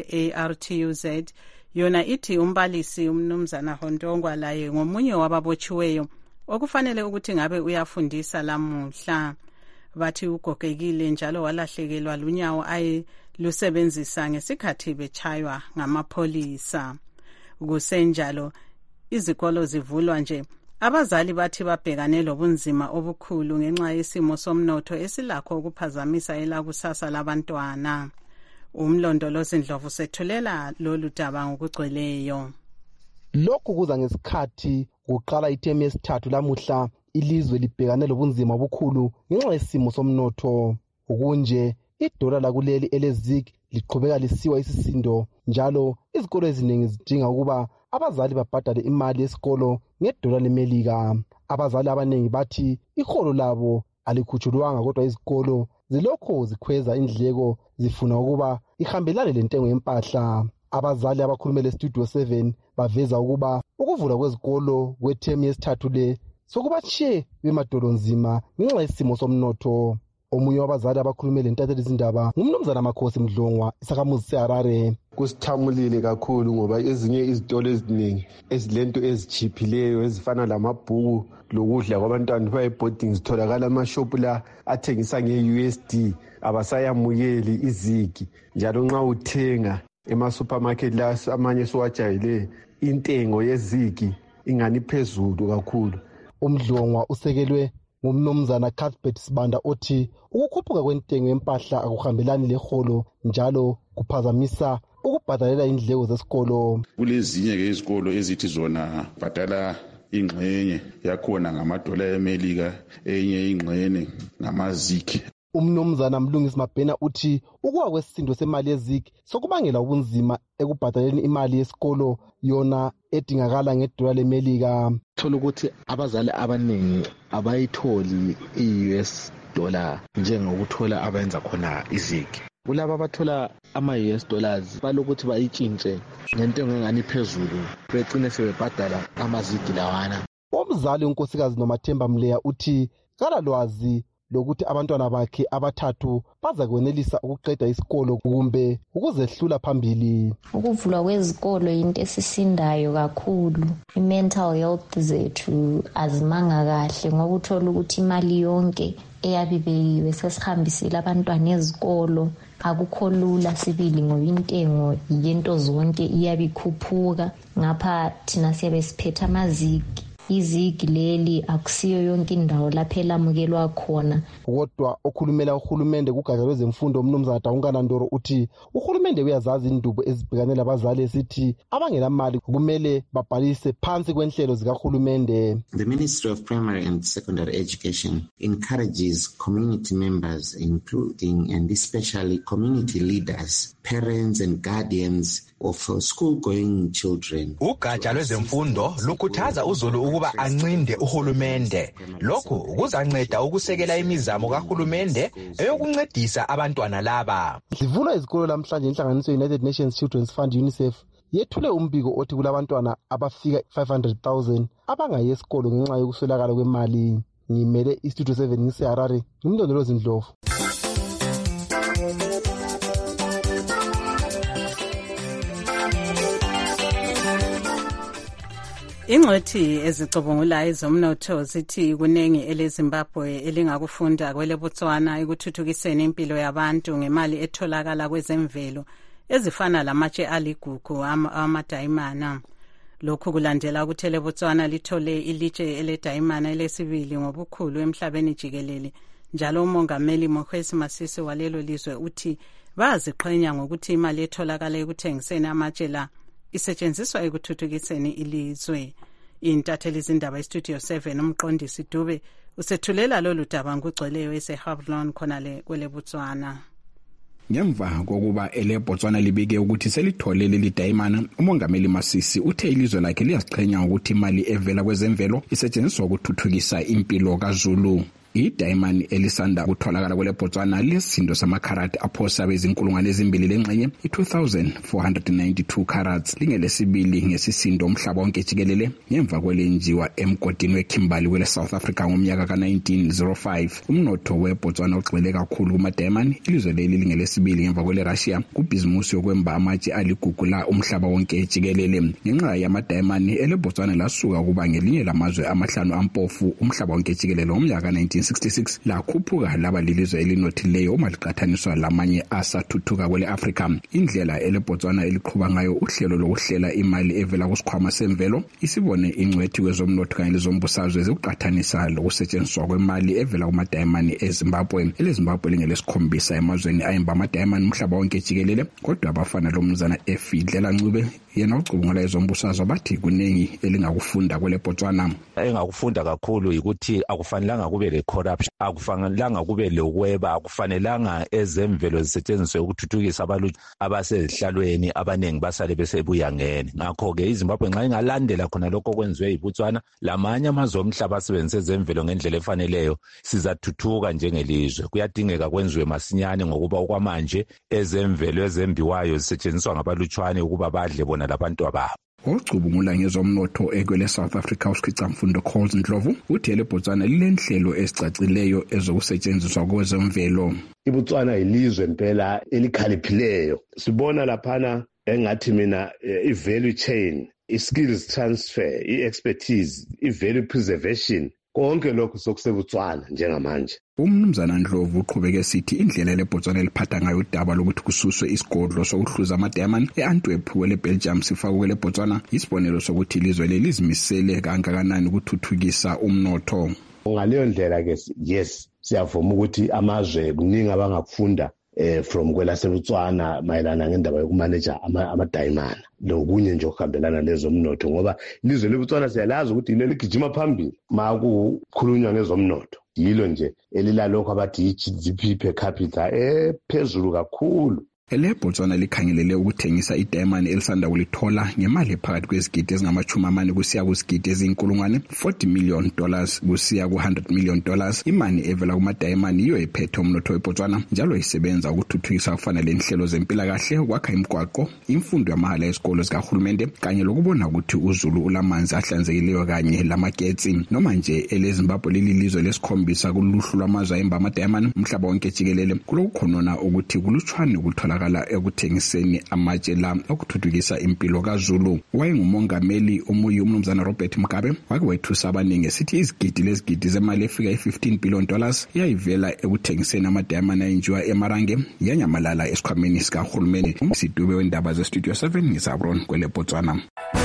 eARTUZ yona ithi umbalisi umnumzana Hontongwa laye ngomunye wababotshiweyo okufanele ukuthi ngabe uyafundisa lamuhla. Bathi ugogekile njalo walahlekelwa lunyawo ayelusebenzisa ngesikhathi bechaywa ngamapholisa. Kusenjalo izikolo zivulwa nje, abazali bathi babhekane lobunzima obukhulu ngenxa yesimo somnotho esilakho ukuphazamisa elakusasa labantwana. Umlondolozi Ndlovu sethulela lolu daba ngokugcweleyo. Lokhu kuza ngesikhathi kuqala ithemu yesithathu lamuhla ilizwe libhekane lobunzima obukhulu ngenxa yesimo somnotho. Okunje idola lakuleli elezig liqhubeka lisiwa isisindo njalo izikolo eziningi zidinga ukuba abazali babhadale imali yesikolo ngedola leMelika. Abazali abaningi bathi iholo labo alikhutshulwanga kodwa izikolo zilokho zikhweza indleko zifuna ukuba ihambelane lentengo yempahla. Abazali abakhulumele Studio 7 baveza ukuba ukuvula kwezikolo kwethemu yesithathu le sokubatshiye bemadolo nzima ngenxa yesimo somnotho. Omunye wabazali abakhulumele intatheli izindaba ngumnumzana Makhosi Mdlongwa isakhamuzi seHarare. Kusithamulile kakhulu ngoba ezinye izitolo eziningi ezilento ezichiphileyo ezifana lamabhuku lokudla kwabantwana bayeboarding zitholakala amashopu la athengisa nge-USD, abasayamukeli izigi. Njalo nxa uthenga ema-supermarket la amanye siwajayele intengo yezigi ingani phezulu kakhulu. Umdlongwa usekelwe ngumnumzana Cuthbert Sibanda othi ukukhuphuka kwentengo yempahla akuhambelani leholo njalo kuphazamisa ukubhadalela indleko zesikolo. Kulezinye-ke izikolo ezithi zona bhadala ingxenye yakhona ngamadola eMelika, enye ingxenye ngamaziki. Umnumzana Mlungisi Mabhena uthi ukuwa kwesisindo semali yezigi sokubangela ubunzima ekubhadaleni imali yesikolo yona edingakala ngedola leMelika. Thola ukuthi abazali abaningi abayitholi i-US dollar njengokuthola abenza khona izigi. Kulabo abathola ama-US dollars balokuthi bayitshintshe ngentengo engani phezulu begcine sebebhadala amazigi lawana. Umzali unkosikazi Nomathemba Mleya uthi kalalwazi lokuthi abantwana bakhe abathathu baza kwenelisa ukuqeda isikolo kumbe ukuzehlula phambili. Ukuvulwa kwezikolo into esisindayo kakhulu. I-mental health zethu azimanga kahle ngoba uthola ukuthi imali yonke eyabibekiwe sesihambisile abantwana ezikolo. Akukho lula sibili ngoba intengo yento zonke iyabikhuphuka. Ngapha thina siyabe siphethe amazigi. Izigi leli akusiyo yonke indawo lapho elamukelwa khona. Kodwa okhulumela uhulumende kugatsha lwezemfundo umnumzana Daungana Ndoro uthi uhulumende uyazazi indubo ezibhekanela abazali esithi abangelamali kumele babhalise phansi kwenhlelo zikahulumende. The Ministry of Primary and Secondary Education encourages community members, including and especially community leaders, parents and guardians of school-going children. Ugatsha lwezemfundo lukhuthaza uzulu ukuba ancinde uhulumende. Lokhu kuzanceda ukusekela imizamo kahulumende eyokuncedisa abantwana laba. Livulwa izikolo lamhlanje inhlanganiso United Nations Children's Fund UNICEF yethule umbiko othi kulabantwana abafika 500,000 abangayi esikolo ngenxa yokuswelakala kwemali. Ngimele iStudio 7 ngiseHarare, ngimndondolozi Ndlovu. Ingcwethi ezicubungulayo zomnotho zithi kunengi eleZimbabwe elingakufunda kweleBotswana ekuthuthukiseni impilo yabantu ngemali etholakala kwezemvelo ezifana lamatshe aligugu amadayimana. Lokhu kulandela ukuthi eleBotswana lithole ilitshe eledayimana elesibili ngobukhulu emhlabeni jikelele. Njalo umongameli Mokgweetsi Masisi walelo lizwe uthi baziqhenya ngokuthi imali etholakala ekuthengiseni amatshe la isetshenziswa ekuthuthukiseni ilizwe. Intatheli izindaba iStudio 7 umqondisi Dube usethulela lolu daba ngugcweleyo eseHablon khonale kweleBotswana. Ngemva kokuba eleBotswana libike ukuthi selithole leli dayimana, umongameli Masisi uthe ilizwe lakhe liyaziqhenya ukuthi imali evela kwezemvelo isetshenziswa ukuthuthukisa impilo kaZulu. Idayimani elisanda kutholakala kweleBotswana lesindo samakharat aphosa bezinkulungwane ezimbili lengxenye i-2492 carats lingelesibili ngesisindo umhlaba wonke jikelele ngemva kwelenjiwa emgodini weKimberley kwele South Africa ngomnyaka ka-1905. Umnotho weBotswana ugxile kakhulu kumadayimani. Ilizwe leli lingelesibili ngemva kwele Russia kubhizimusi yokwemba amatshe aligugu la umhlaba wonke jikelele. Ngenxa yamadayimani eleBotswana lasuka kuba ngelinye lamazwe amahlanu ampofu umhlaba wonke jikelele ngomnyaka 1966 lakhuphuka laba lilizwe elinothileyo uma liqathaniswa lamanye asathuthuka kwele Africa. Indlela eleBotswana eliqhuba ngayo uhlelo lokuhlela imali evela kusikhwama semvelo isibone ingcwethi kwezomnotho kanye lezombusazwe zokuqathanisa lokusetshenziswa kwemali evela kumadayimani eZimbabwe. eleZimbabwe lingelesikhombisa emazweni ayimba amadayimani umhlaba wonke jikelele, kodwa abafana lomnumzana Efidlela Ncube yena ucubungula ezombusazwe bathi kunengi elingakufunda kweleBotswana. Engakufunda kakhulu ukuthi akufanelanga kube le-corruption, akufanelanga kube lokweba, akufanelanga ezemvelo zisetshenziswe ukuthuthukisa abantu abasezihlalweni abaningi basale besebuya ngene. Ngakho-ke iZimbabwe nxa ingalandela khona lokho okwenziwe yiBotswana lamanye amazwe omhlaba asebenzise ezemvelo ngendlela efaneleyo, sizathuthuka njengelizwe. Kuyadingeka kwenziwe masinyane ngokuba okwamanje ezemvelo ezembiwayo zisetshenziswa ngabalutshwane ukuba badle bona labantu ababo. Ocubungula ngezomnotho ekwele South Africa uSikhicamfundo Coles Ndlovu uthi eleBotswana lilenhlelo ezicacileyo ezokusetshenziswa kwezemvelo. iBotswana yilizwe impela elikhaliphileyo. Sibona laphana engathi mina i-value chain, i-skills transfer, i-expertise, i-value preservation, konke lokhu sokuseBotswana njengamanje. Umnumzana Ndlovu uqhubeke sithi indlela leBotswana eliphatha ngayo udaba lokuthi kususwe isigodlo sokuhluza amadayimani e-Antwerp kweleBelgium sifakwe kweleBotswana isibonelo sokuthi ilizwe leli lizimisele kangakanani ukuthuthukisa umnotho. ngaleyo ndlela ke yes siyavuma ukuthi amazwe kuningi abangafunda from kwelaseBotswana mayelana ngendaba yokumaneja amadayimana lokunye nje okuhambelana lezomnotho ngoba ilizwe leBotswana siyalazi ukuthi yilo ligijima phambili makukhulunywa ngezomnotho yilo nje elilalokho abathi i-GDP per capita phezulu kakhulu. LeBotswana likhangelele ukuthengisa idayimani elisanda kulithola ngemali ephakathi kwezigidi ezingama-40 kusiya kuzigidi eziyi-$40 million kusiya ku-$100 million. Imali evela kumadayimani yiyo ephethe umnotho weBotswana njalo isebenza ukuthuthukisa kufanele inhlelo zempilakahle, ukwakha imigwaqo, imfundo yamahala esikolo zikahulumende kanye lokubona ukuthi uZulu ulamanzi ahlanzekileyo kanye lamagetsi. Noma nje eleZimbabwe lilizwe lesikhombisa kuluhlu lwamazwe ayemba amadayimani umhlaba wonke jikelele, kulokukhonona ukuthi kulutshwane ukuthola ekuthengiseni amatshe la okuthuthukisa impilo kaZulu. Wayengumongameli omuye umnumzana Robert Mugabe wake wethusa abaningi esithi izigidi lezigidi zemali efika $15 billion yayivela ekuthengiseni amadayimani ayenziwa eMarange yanyamalala esikhwameni sikahulumeni. Umsidube wendaba zeStudio 7 ngisabron kweleBotswana.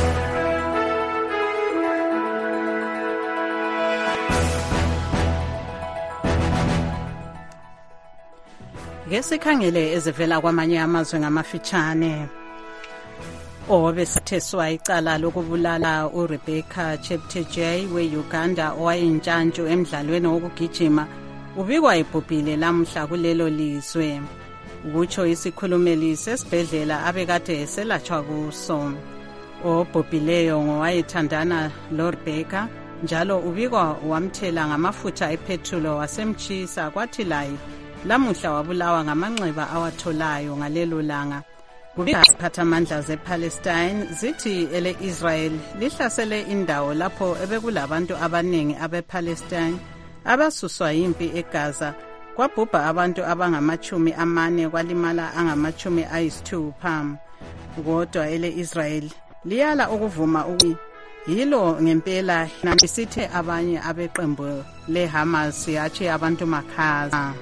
Ngesikhangele ezivela kwamanye amazwe ngamafitshane. Obesitheswa icala lokubulala uRebecca Cheptegei weUganda owayintshantshu emdlalweni wokugijima ubikwa ebhubhile lamhla kulelo lizwe. Ukutsho isikhulumeli sesibhedlela abekade eselatshwa kuso. Obhubhileyo ngowayethandana loRebecca njalo ubikwa wamthela ngamafutha epethulo wasemtshisa kwathi laye lamuhla wabulawa ngamanxeba awatholayo ngalelo langa. Iziphathamandla zePalestine zithi ele-Israel lihlasele indawo lapho ebekulabantu abaningi abePalestine abasuswa yimpi eGaza. Kwabhubha abantu abangama-40 kwalimala angama-60. Kodwa ele-Israel liyala ukuvuma ukuthi yilo ngempela namisithe abanye abeqembu leHamas yathi abantu makhaza.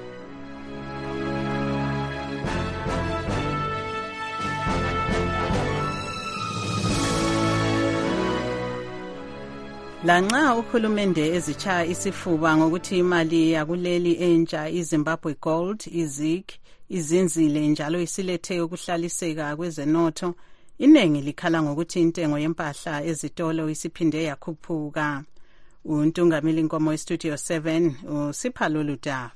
Lanxa uhulumende ezitshaya isifuba ngokuthi imali yakuleli entsha iZimbabwe Gold iZIG izinzile njalo isilethe ukuhlaliseka kwezenotho, inengi likhala ngokuthi intengo yempahla ezitolo isiphinde yakhuphuka. Untungameli Nkomo weStudio 7 usipha lolu daba.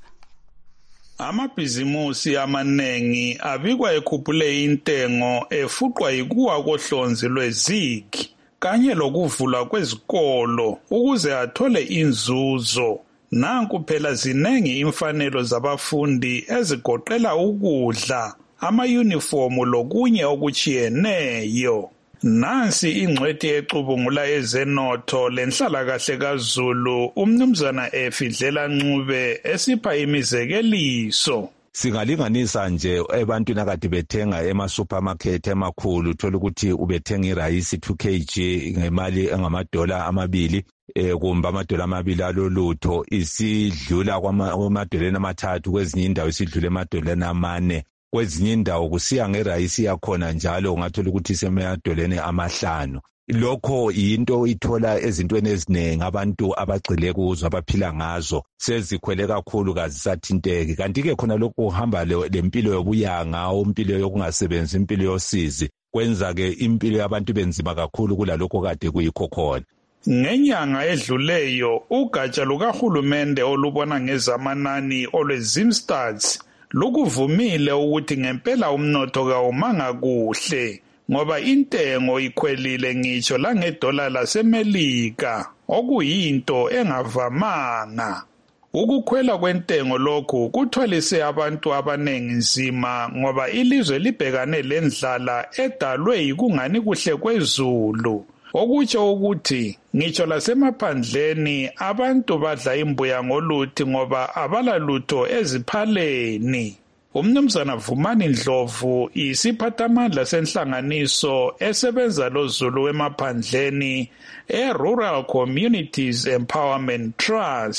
Amabhizimusi amanengi abikwa ekhuphule intengo efuqwa yikuwa kohlonzi lweZIG kanye lokuvulwa kwezikolo ukuze athole inzuzo. Nanku phela zinengi imfanelo zabafundi ezigoqela ukudla, amayunifomu lokunye okuchiyeneyo. Nansi ingcwethi ecubungula ezenotho lenhlalakahle kaZulu umnumzana Efidlela Ncube esipha imizekeliso. Singalinganisa nje ebantwini akade bethenga ema-supermarket emakhulu uthola ukuthi ubethenga irayisi 2 kg ngemali engama-$2 kumbe ama-$2 alolutho isidlula kwamadoleni amathathu, kwezinye indawo isidlula emadoleni amane, kwezinye indawo kusiya ngerayisi yakhona njalo ungathola ukuthi isemadoleni amahlanu. Lokho yinto ithola ezintweni eziningi abantu abagcile kuzo abaphila ngazo sezikhwele kakhulu kazisathinteki. Kanti ke khona lokho uhamba lempilo yobuyanga, impilo yokungasebenzi, impilo yosizi kwenza ke impilo yabantu benzima kakhulu kulalokho kade kuyikho khona. Ngenyanga edluleyo ugatsha lukahulumende olubona ngezamanani olweZimstats lukuvumile ukuthi ngempela umnotho kawumanga kuhle ngoba intengo ikhwelile ngitsho langedola laseMelika okuyinto engavamanga. Ukukhwela kwentengo lokhu kuthwalise abantu abanengi nzima ngoba ilizwe libhekane lendlala edalwe yikungani kuhle kwezulu, okutsho ukuthi ngitsho lasemaphandleni abantu badla imbuya ngoluthi ngoba abalalutho eziphaleni. Umnumzana Vumani Ndlovu isiphathamandla senhlanganiso esebenza loZulu emaphandleni eRural Communities Empowerment Trust.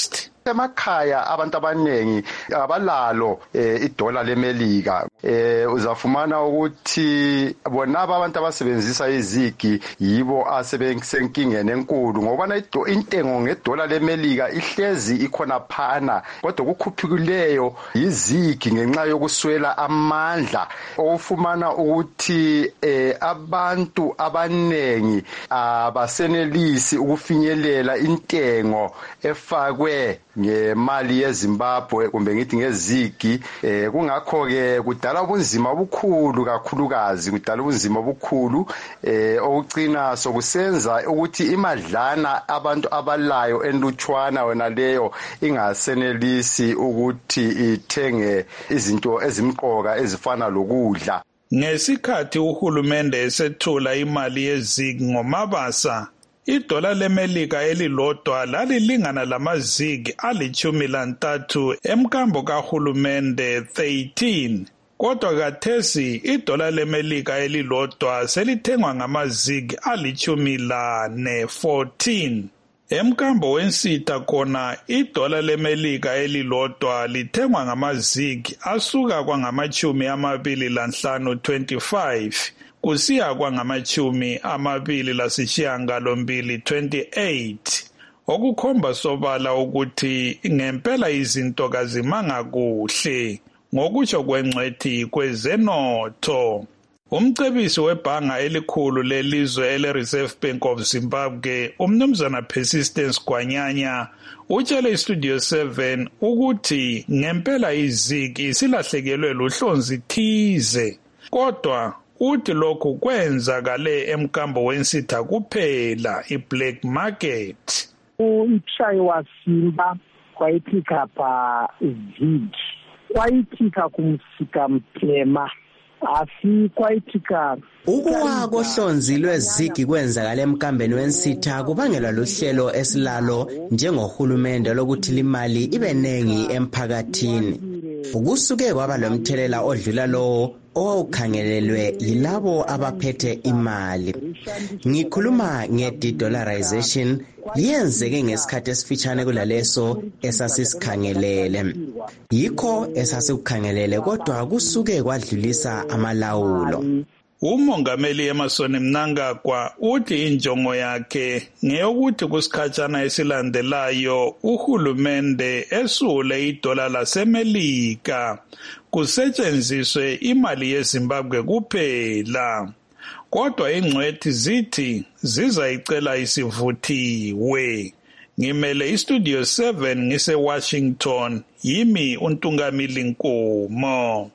emakhaya abantu abaningi abalalo idola lemelika. Uzafumana ukuthi bona abantu abasebenzisa izigi yibo asebesenkingeni enkulu ngoba intengo ngedola lemelika ihlezi ikhona phana, kodwa kukhuphukileyo izigi ngenxa yokuswela amandla. Ofumana ukuthi abantu abanengi abasenelisi ukufinyelela intengo efakwe ngemali yeZimbabwe kumbe ngithi ngezigi. Kungakho ke kudala ubunzima obukhulu, kakhulukazi kudala ubunzima obukhulu okucina sokusenza ukuthi imadlana abantu abalayo enlutshwana wena leyo ingasenelisi ukuthi ithenge izinto ezimqoka ezifana lokudla. Ngesikhathi uhulumende esethula imali yezigi ngomabasa, idola lemelika elilodwa lalilingana lamazigi ali-13 emkambo kahulumende 13. Kodwa kathesi idola lemelika elilodwa selithengwa ngamazigi ali-14. Emkambo wensitha khona idola lemelika elilodwa lithengwa ngamazigi asuka kwangama-25 25 kusiya kwangama-28 28, okukhomba sobala ukuthi ngempela izinto kazimanga kuhle ngokutsho kwengcwethi kwezenotho. Umcebisi webhanga elikhulu lelizwe ele-Reserve Bank of Zimbabwe, umnumzana Persistence Gwanyanya, utshele iStudio 7 ukuthi ngempela izigi silahlekelwe luhlonzi thize, kodwa uthi lokhu kwenzakale emkambo wensitha kuphela, i-black market. Utshayiwa simba kwayiphika pa zigi, kwayiphika kumsika mthema, asikwayiphika. Ukuwa kohlonzi lwezigi kwenzakala emkambeni wensitha kubangelwa luhlelo esilalo njengohulumende lokuthi limali ibe nengi emphakathini. Ukusuke kwaba lomthelela odlula lowo owawukhangelelwe yilabo abaphethe imali. Ngikhuluma nge-de-dollarization, yenzeke ngesikhathi esifitshane kulaleso esasisikhangelele. Yikho esasikhangelele kodwa kusuke kwadlulisa amalawulo. Umongameli Emmerson Mnangagwa uthi injongo yakhe ngeyokuthi kusikhatshana esilandelayo uhulumende esule idola lasemelika kusetshenziswe imali yeZimbabwe kuphela. Kodwa ingcwethi zithi zizayicela isivuthiwe. Ngimele iStudio 7 ngise-Washington, yimi uNtungamili Nkomo.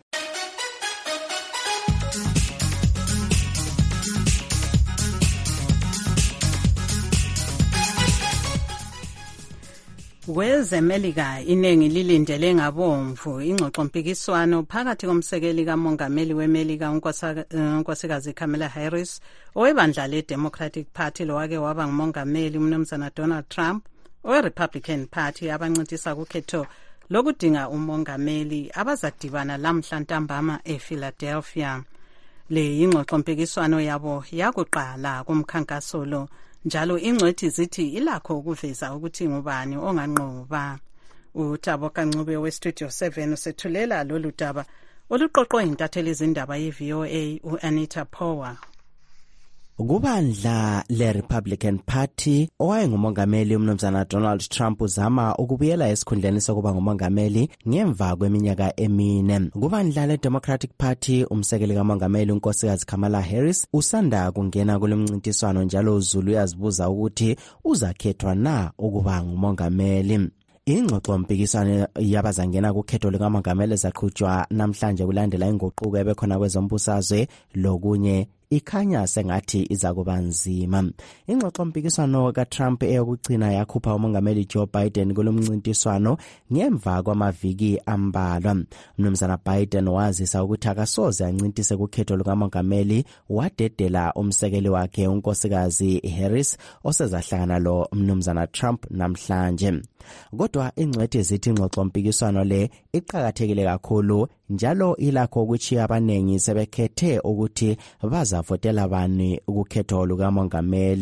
Kwezemelika iningi lilindele ngabomvu ingxoxo mpikiswano phakathi komsekeli kamongameli wemelika unkosikazi Kamala Harris owebandla le-Democratic Party lowake waba ngumongameli umnumzana Donald Trump owe-Republican Party abancintisa kukhetho lokudinga umongameli abazadibana lamhla ntambama ePhiladelphia. Le ingxoxo mpikiswano yabo yakuqala kumkhankaso lo. Njalo ingcwethi zithi ilakho ukuveza ukuthi ngubani onganqoba. uThabo Kancube weStudio 7 usethulela lolu daba oluqoqwe intatheli izindaba yeVOA uAnita Power. Kubandla le-Republican Party owayengumongameli umnumzana Donald Trump uzama ukubuyela esikhundleni sokuba ngumongameli ngemva kweminyaka emine. Kubandla le-Democratic Party umsekeli kamongameli unkosikazi Kamala Harris usanda kungena kulomncintiswano njalo uZulu uyazibuza ukuthi uzakhethwa na ukuba ngumongameli. Ingxoxo mpikiswano yabazangena kukhetho likamongameli zaqhutshwa namhlanje kulandela inguquko ebekhona kwezombusazwe lokunye ikhanya sengathi izakuba nzima. Ingxoxo mpikiswano kaTrump eyokugcina yakhupha umongameli Joe Biden kulomncintiswano ngemva kwamaviki ambalwa. Mnumzana Biden wazisa ukuthi akasoze ancintise kukhetho lukamongameli, wadedela umsekeli wakhe unkosikazi Harris osezahlangana lo mnumzana Trump namhlanje. Kodwa ingcwethi zithi ingxoxo mpikiswano le iqhakathekile kakhulu njalo ilakho ukuthi abanengi sebekhethe ukuthi bazavotela bani ukukhetho lukamongameli.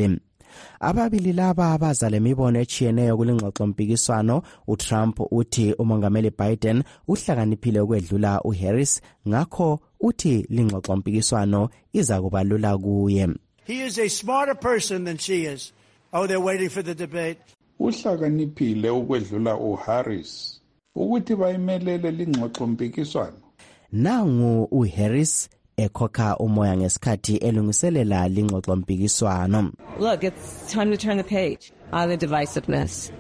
Ababili laba baza lemibono etshiyeneyo kulingxoxo mpikiswano. uTrump uthi umongameli Biden uhlakaniphile ukwedlula uHarris, ngakho uthi lingxoxo mpikiswano iza kuba lula kuye. He is a smarter person than she is. Oh, they're waiting for the debate. Uhlakaniphile ukwedlula uHarris ukuthi bayimelele lingxoxo mpikiswano. Nangu uHarris ekhokha umoya ngesikhathi elungiselela lingxoxo mpikiswano. Look, it's time to turn the page on the divisiveness.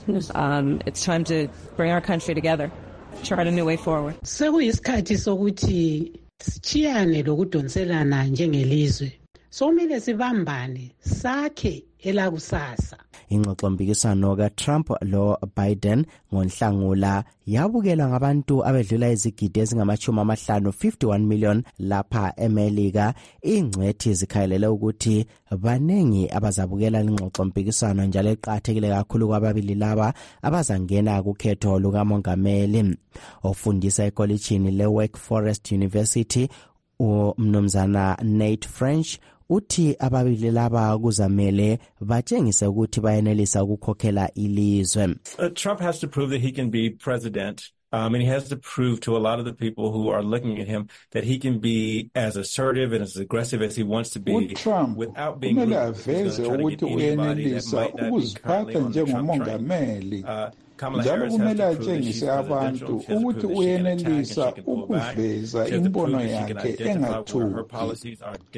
It's time to bring our country together, chart a new way forward. Sekuyisikhathi sokuthi sichiyane lokudonselana njengelizwe. Somele sibambane sakhe elakusasa. Ingxoxo mpikiswano kaTrump lo Biden ngoNhlangula yabukelwa ngabantu abedlula izigidi ezingama-50 51 million lapha eMelika. Ingcwethi zikhalele ukuthi baningi abazabukela lingxoxo mpikiswano njalo eqhathekile kakhulu kwababili laba abazangena kukhetho lukamongameli. Ofundisa ekolitshini leWake Forest University umnumzana Nate French uthi ababili laba kuzamele batshengise ukuthi bayenelisa ukukhokhela ilizwe. Trump has to prove that he can be president. And he has to prove to a lot of the people who are looking at him that he can be as assertive and as aggressive as he wants to be without being rude. He's going to try to get anybody that might not be currently on the Trump train. Njalo kumele atshengise abantu ukuthi uyenelisa ukuveza imbono yakhe engathuki.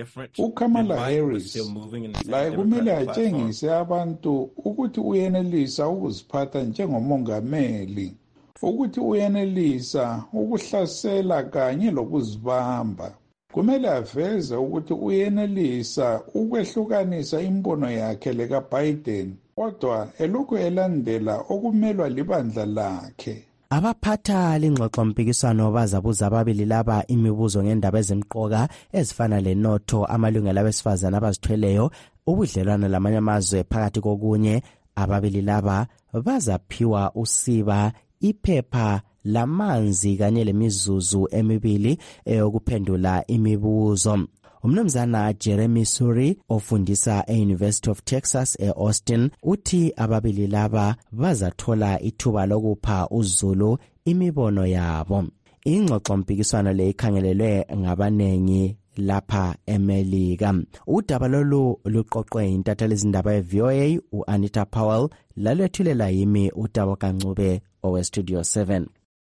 uKamala Harris laye kumele atshengise abantu ukuthi uyenelisa ukuziphatha njengomongameli, ukuthi uyenelisa ukuhlasela kanye lokuzibamba. Kumele aveze ukuthi uyenelisa ukwehlukanisa imbono yakhe lekaBiden, kodwa elokhu elandela okumelwa libandla lakhe. Abaphatha lingxoxo mpikiswano bazabuza ababili laba imibuzo ngendaba ezimqoka ezifana lenotho, amalungelo abesifazana abazithweleyo, ubudlelwano lamanye amazwe phakathi kokunye. Ababili laba bazaphiwa usiba, iphepha lamanzi kanye lemizuzu emibili eyokuphendula imibuzo. Umnumzana Jeremy Suri ofundisa e-University of Texas e-Austin uthi ababili laba bazathola ithuba lokupha uzulu imibono yabo. Ingxoxo mpikiswano le ikhangelelwe ngabanengi lapha eMelika. Udaba lolu luqoqwe intatheli izindaba ye-VOA u-Anita Powell, lalwethulela yimi uTabo Kancube owe-Studio 7.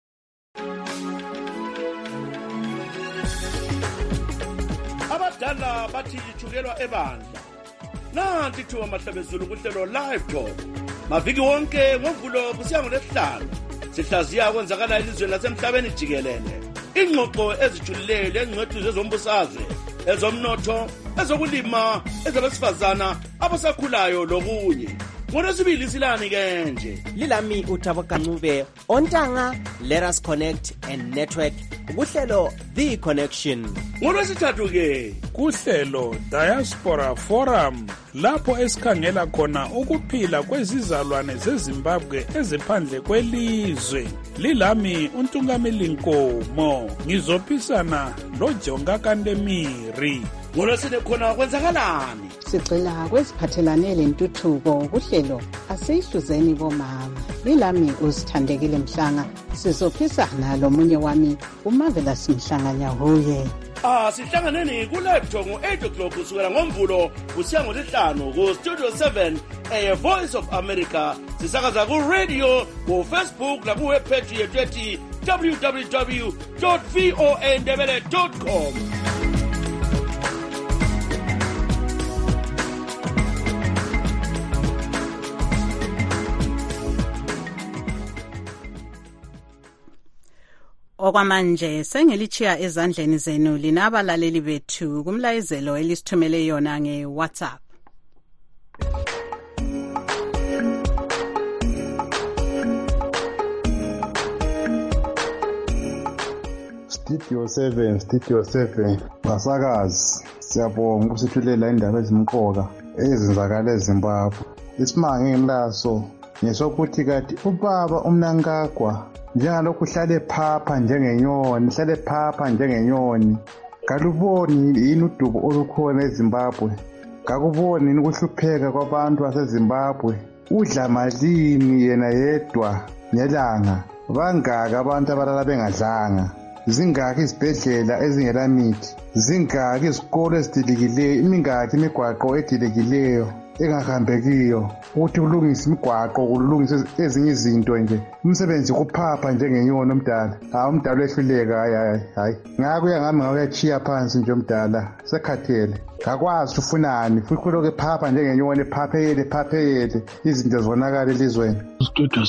Abadala bathi ichukelwa ebandla. Nanti thuba mahlabezulu kuhlelo live talk. Maviki wonke ngovulo kusiya ngoLwesihlanu. Sihlaziya kwenzakala elizweni lasemhlabeni jikelele. Ingxoxo ezijulileyo lengcwethi zezombusazwe, ezomnotho, ezokulima, ezabesifazana, abasakhulayo lokunye. Ngolwesibili silani ke nje. Lilami uTabo Kancube. Ontanga, let us connect and network. Kuhlelo The Connection. Ngolwesithathu ke kuhlelo Diaspora Forum, lapho esikhangela khona ukuphila kwezizalwane zeZimbabwe eziphandle kwelizwe. Lilami uNtungameli Nkomo. Ngizophisana loJonga Kandemiri. Ngolwesine khona kwenzakalani? Sigcina kweziphathelane lentuthuko kuhlelo asihluzeni bomama. Lilami uzithandekile Mhlanga. Sizophisana lomunye wami uMarvelous Mhlanga Nyahuye. Sihlanganeni ku-laptop ngo-8 o'clock kusukela ngomvulo kusiya ngoLwesihlanu ku-Studio 7 Voice of America. Sisakaza ku-radio, ku-Facebook naku-webpage yethu ethi www.voandebele.com. Okwamanje sengilichiya ezandleni zenu lina abalaleli bethu kumlayezelo elisithumele yona ngeWhatsApp. Studio 7 basakazi, siyabonga ukusithulela indaba ezimqoka ezenzakala eZimbabwe. Isimanga engilaso ngesokuthi kati ubaba uMnangagwa njengalokhu hlale phapha njengenyoni, kaluboni yini udubo olukhona eZimbabwe kakuboni ukuhlupheka kwabantu baseZimbabwe. Udla malini yena yedwa nelanga? Bangaka abantu abalala bengadlanga? Zingaki izibhedlela ezingela mithi? Zingaki izikolo ezidilikileyo? Imingaki imigwaqo edilikileyo engahambekiyo? Ukuthi kulungisa imigwaqo, kulungisa ezinye izinto nje. Umsebenzi kuphapha njengenyoni omdala. Umdala wehluleka, hayi. Ngakuya ngami ngakuyachiya phansi nje omdala. Sekhathele. Ngakwazi ufunani, futhi lokho ephapha njengenyoni ephapheyele izinto zonakala elizweni. Studio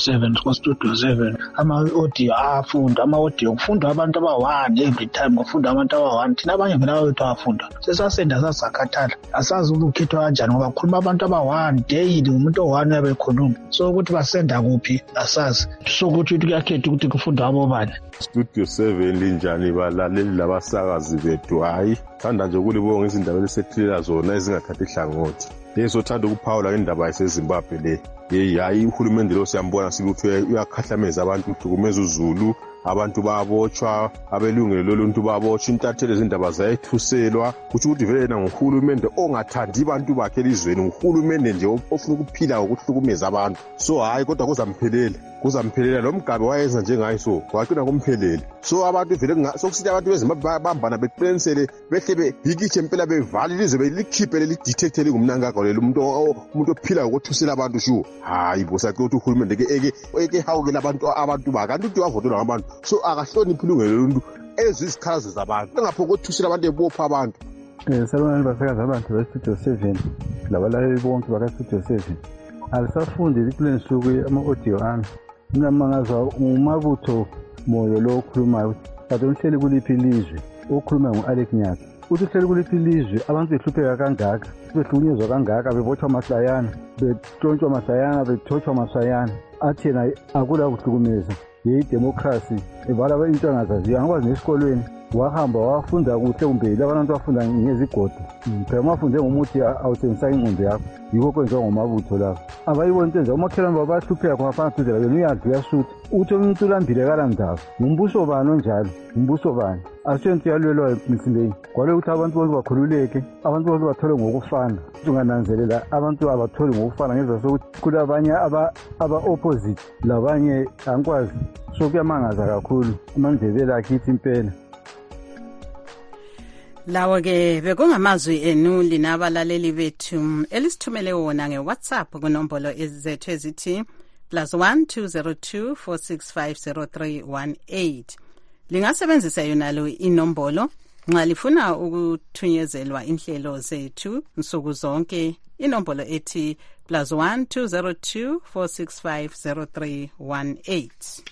7 ama-audio afunda, ama-audio kufunda abantu aba-1 every time, kufunda abantu aba-1. Thina abanye vele abethu afunda, sesasenda sasakhathala, asazi ukukhethwa kanjani ngoba kukhuluma abantu aba-1 daily, umuntu o-1 uyabe ekhuluma. So ukuthi basenda kuphi asazi, so ukuthi kuyakhetha ukuthi kufunda abobani. Studio 7 linjani balaleli labasakazi bethu? Hayi, thanda nje ukulibonga izindaba elisethula zona ezingathathi ihlangothi. Lesothanda ukuphawula indaba yaseZimbabwe le. Hayi, uhulumende lo siyambona sibuthi uyakhahlameza abantu, uhlukumeza uZulu, abantu bayabotshwa, abelungelo loluntu bayabotshwa, intatheli ezindaba zayethuselwa. Kuthi ukuthi vele yena nguhulumende ongathandi abantu bakhe elizweni, nguhulumende nje ofuna ukuphila ngokuhlukumeza abantu. So hayi, kodwa kuzamphelela lo Mugabe wayenza njengaye, so waqina kumphelele. So abantu vele sokusithi abantu beZimbabwe bayabambana beqinisele behle behikitshe impela bevale ilizwe belikhiphe lelidetect elingumnankaka lelo umuntu ophila ngokuthusela abantu shu. Hayi bosathi ukuthi uhulumende eke hawukela abantu bakanti uthi wavotelwa ngabantu, so akahloniphi ilungelo loluntu ezizikhalazo zabantu engaphokothusela abantu ebopha abantu. Salonani basakazi abantu beStudio 7 labalaleli bonke bakaStudio 7. Alisafundi kule nsuku ama-audio ami. Mina mangazwa umabutho moyo lo okhulumayo, kade uhleli kuliphi ilizwe, okhuluma ngu-Alex Nyaka. Uthi uhleli kuliphi ilizwe, abantu behlupheka kangaka, behlukunyezwa kangaka, bebotshwa masayana, betshontswa masayana, bethothwa masayana. Athi yena akula kuhlukumeza, yidemocracy, evala into angazaziyo. Angikwazi nesikolweni wahamba wafunda kuhle kumbe abantu bafunda ngezigodo. Phela mafunde ngomuthi awusebenzisa ingqondo yakho, yikho kwenziwa ngomabutho lapho. Abayibona into enza umakhelwane baba bahlupheka khona phansi phela wena uyadla uyasuthi. Uthi umuntu ulambile kalandaba. Ngumbuso bani onjalo? Ngumbuso bani? Asento yalwelwa emhlabeni. Kwale ukuthi abantu bonke bakhululeke, abantu bonke bathole ngokufana. Ungananzelela abantu abatholi ngokufana ngenza sokuthi kulabanye aba-opposite, labanye angikwazi. So kuyamangaza kakhulu amandebele akithi impela. Lawo-ke bekungamazwi enu lina abalaleli bethu elisithumele wona nge-WhatsApp kunombolo zethu ezithi +1 202 465 0318. Lingasebenzisa yona lo inombolo nxa lifuna ukuthunyezelwa inhlelo zethu nsuku zonke. Inombolo ethi +1 202 465 0318.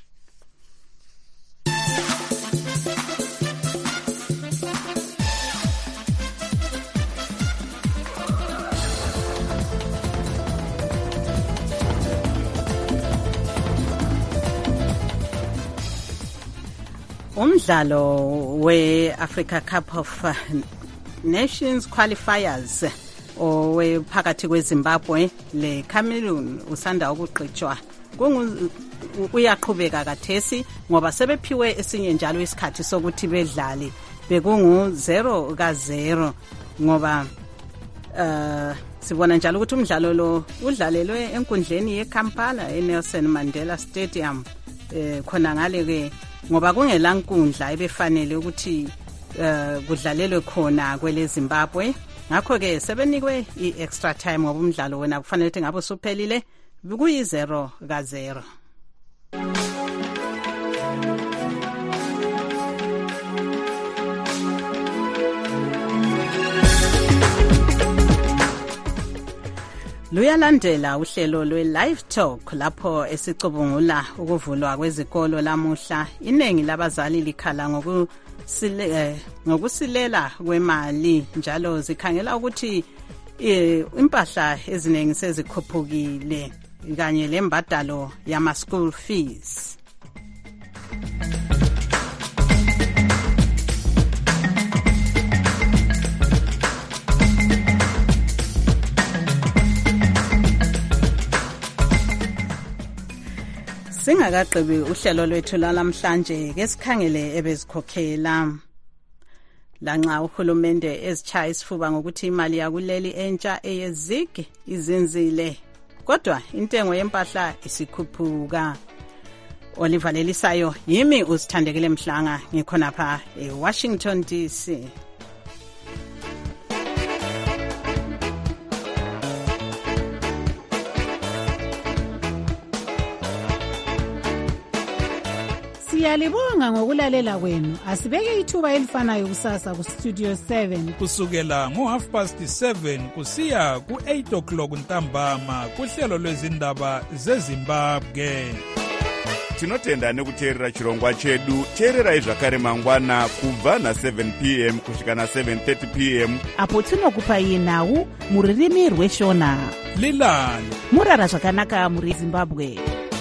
Umdlalo we-Africa Cup of Nations qualifiers owephakathi kweZimbabwe leCameroon usanda ukuqhutshwa. Uyaqhubeka kathesi ngoba sebephiwe esinye njalo isikhathi sokuthi bedlale. Bekungu 0-0 ngoba sibona njalo ukuthi umdlalo lo udlalelwe enkundleni yeKampala eNelson Mandela Stadium. Khona ngale ke ngoba kungelankundla ebefanele ukuthi kudlalelwe khona kwele Zimbabwe. Ngakho ke sebenikwe i-extra time ngoba umdlalo wena kufanele ukuthi ngabe usuphelile kuyi-0-0. Luyalandela uhlelo lwe-Live Talk lapho esicubungula ukuvulwa kwezikolo lamuhla. Inengi labazali likhala ngokusilela kwemali njalo zikhangela ukuthi impahla eziningi sezikhuphukile kanye lembadalo yama-school fees. Singakaqebi uhlelo lwethu lalamhlanje ke sikhangele ebezikhokhela. lanxa uhulumende ezitshaya isifuba ngokuthi imali yakuleli entsha eyezig izinzile, kodwa intengo yempahla isikhuphuka. Oliver Lelisayo, yimi uSithandekile Mhlanga, ngikhonapha eWashington DC. Siyalibonga ngokulalela kwenu. Asibeke ithuba elifanayo kusasa ku Studio 7 kusukela ngo7:30 kusiya ku8 o'clock ntambama kuhlelo lwezindaba zeZimbabwe. Tinotenda nekuteerera chirongwa chedu. Teererai zvakare mangwana kubva na7 p.m. kusvika na7:30 p.m. apo tinokupai nhau muririmi rweshona. Lilani murara zvakanaka muri Zimbabwe.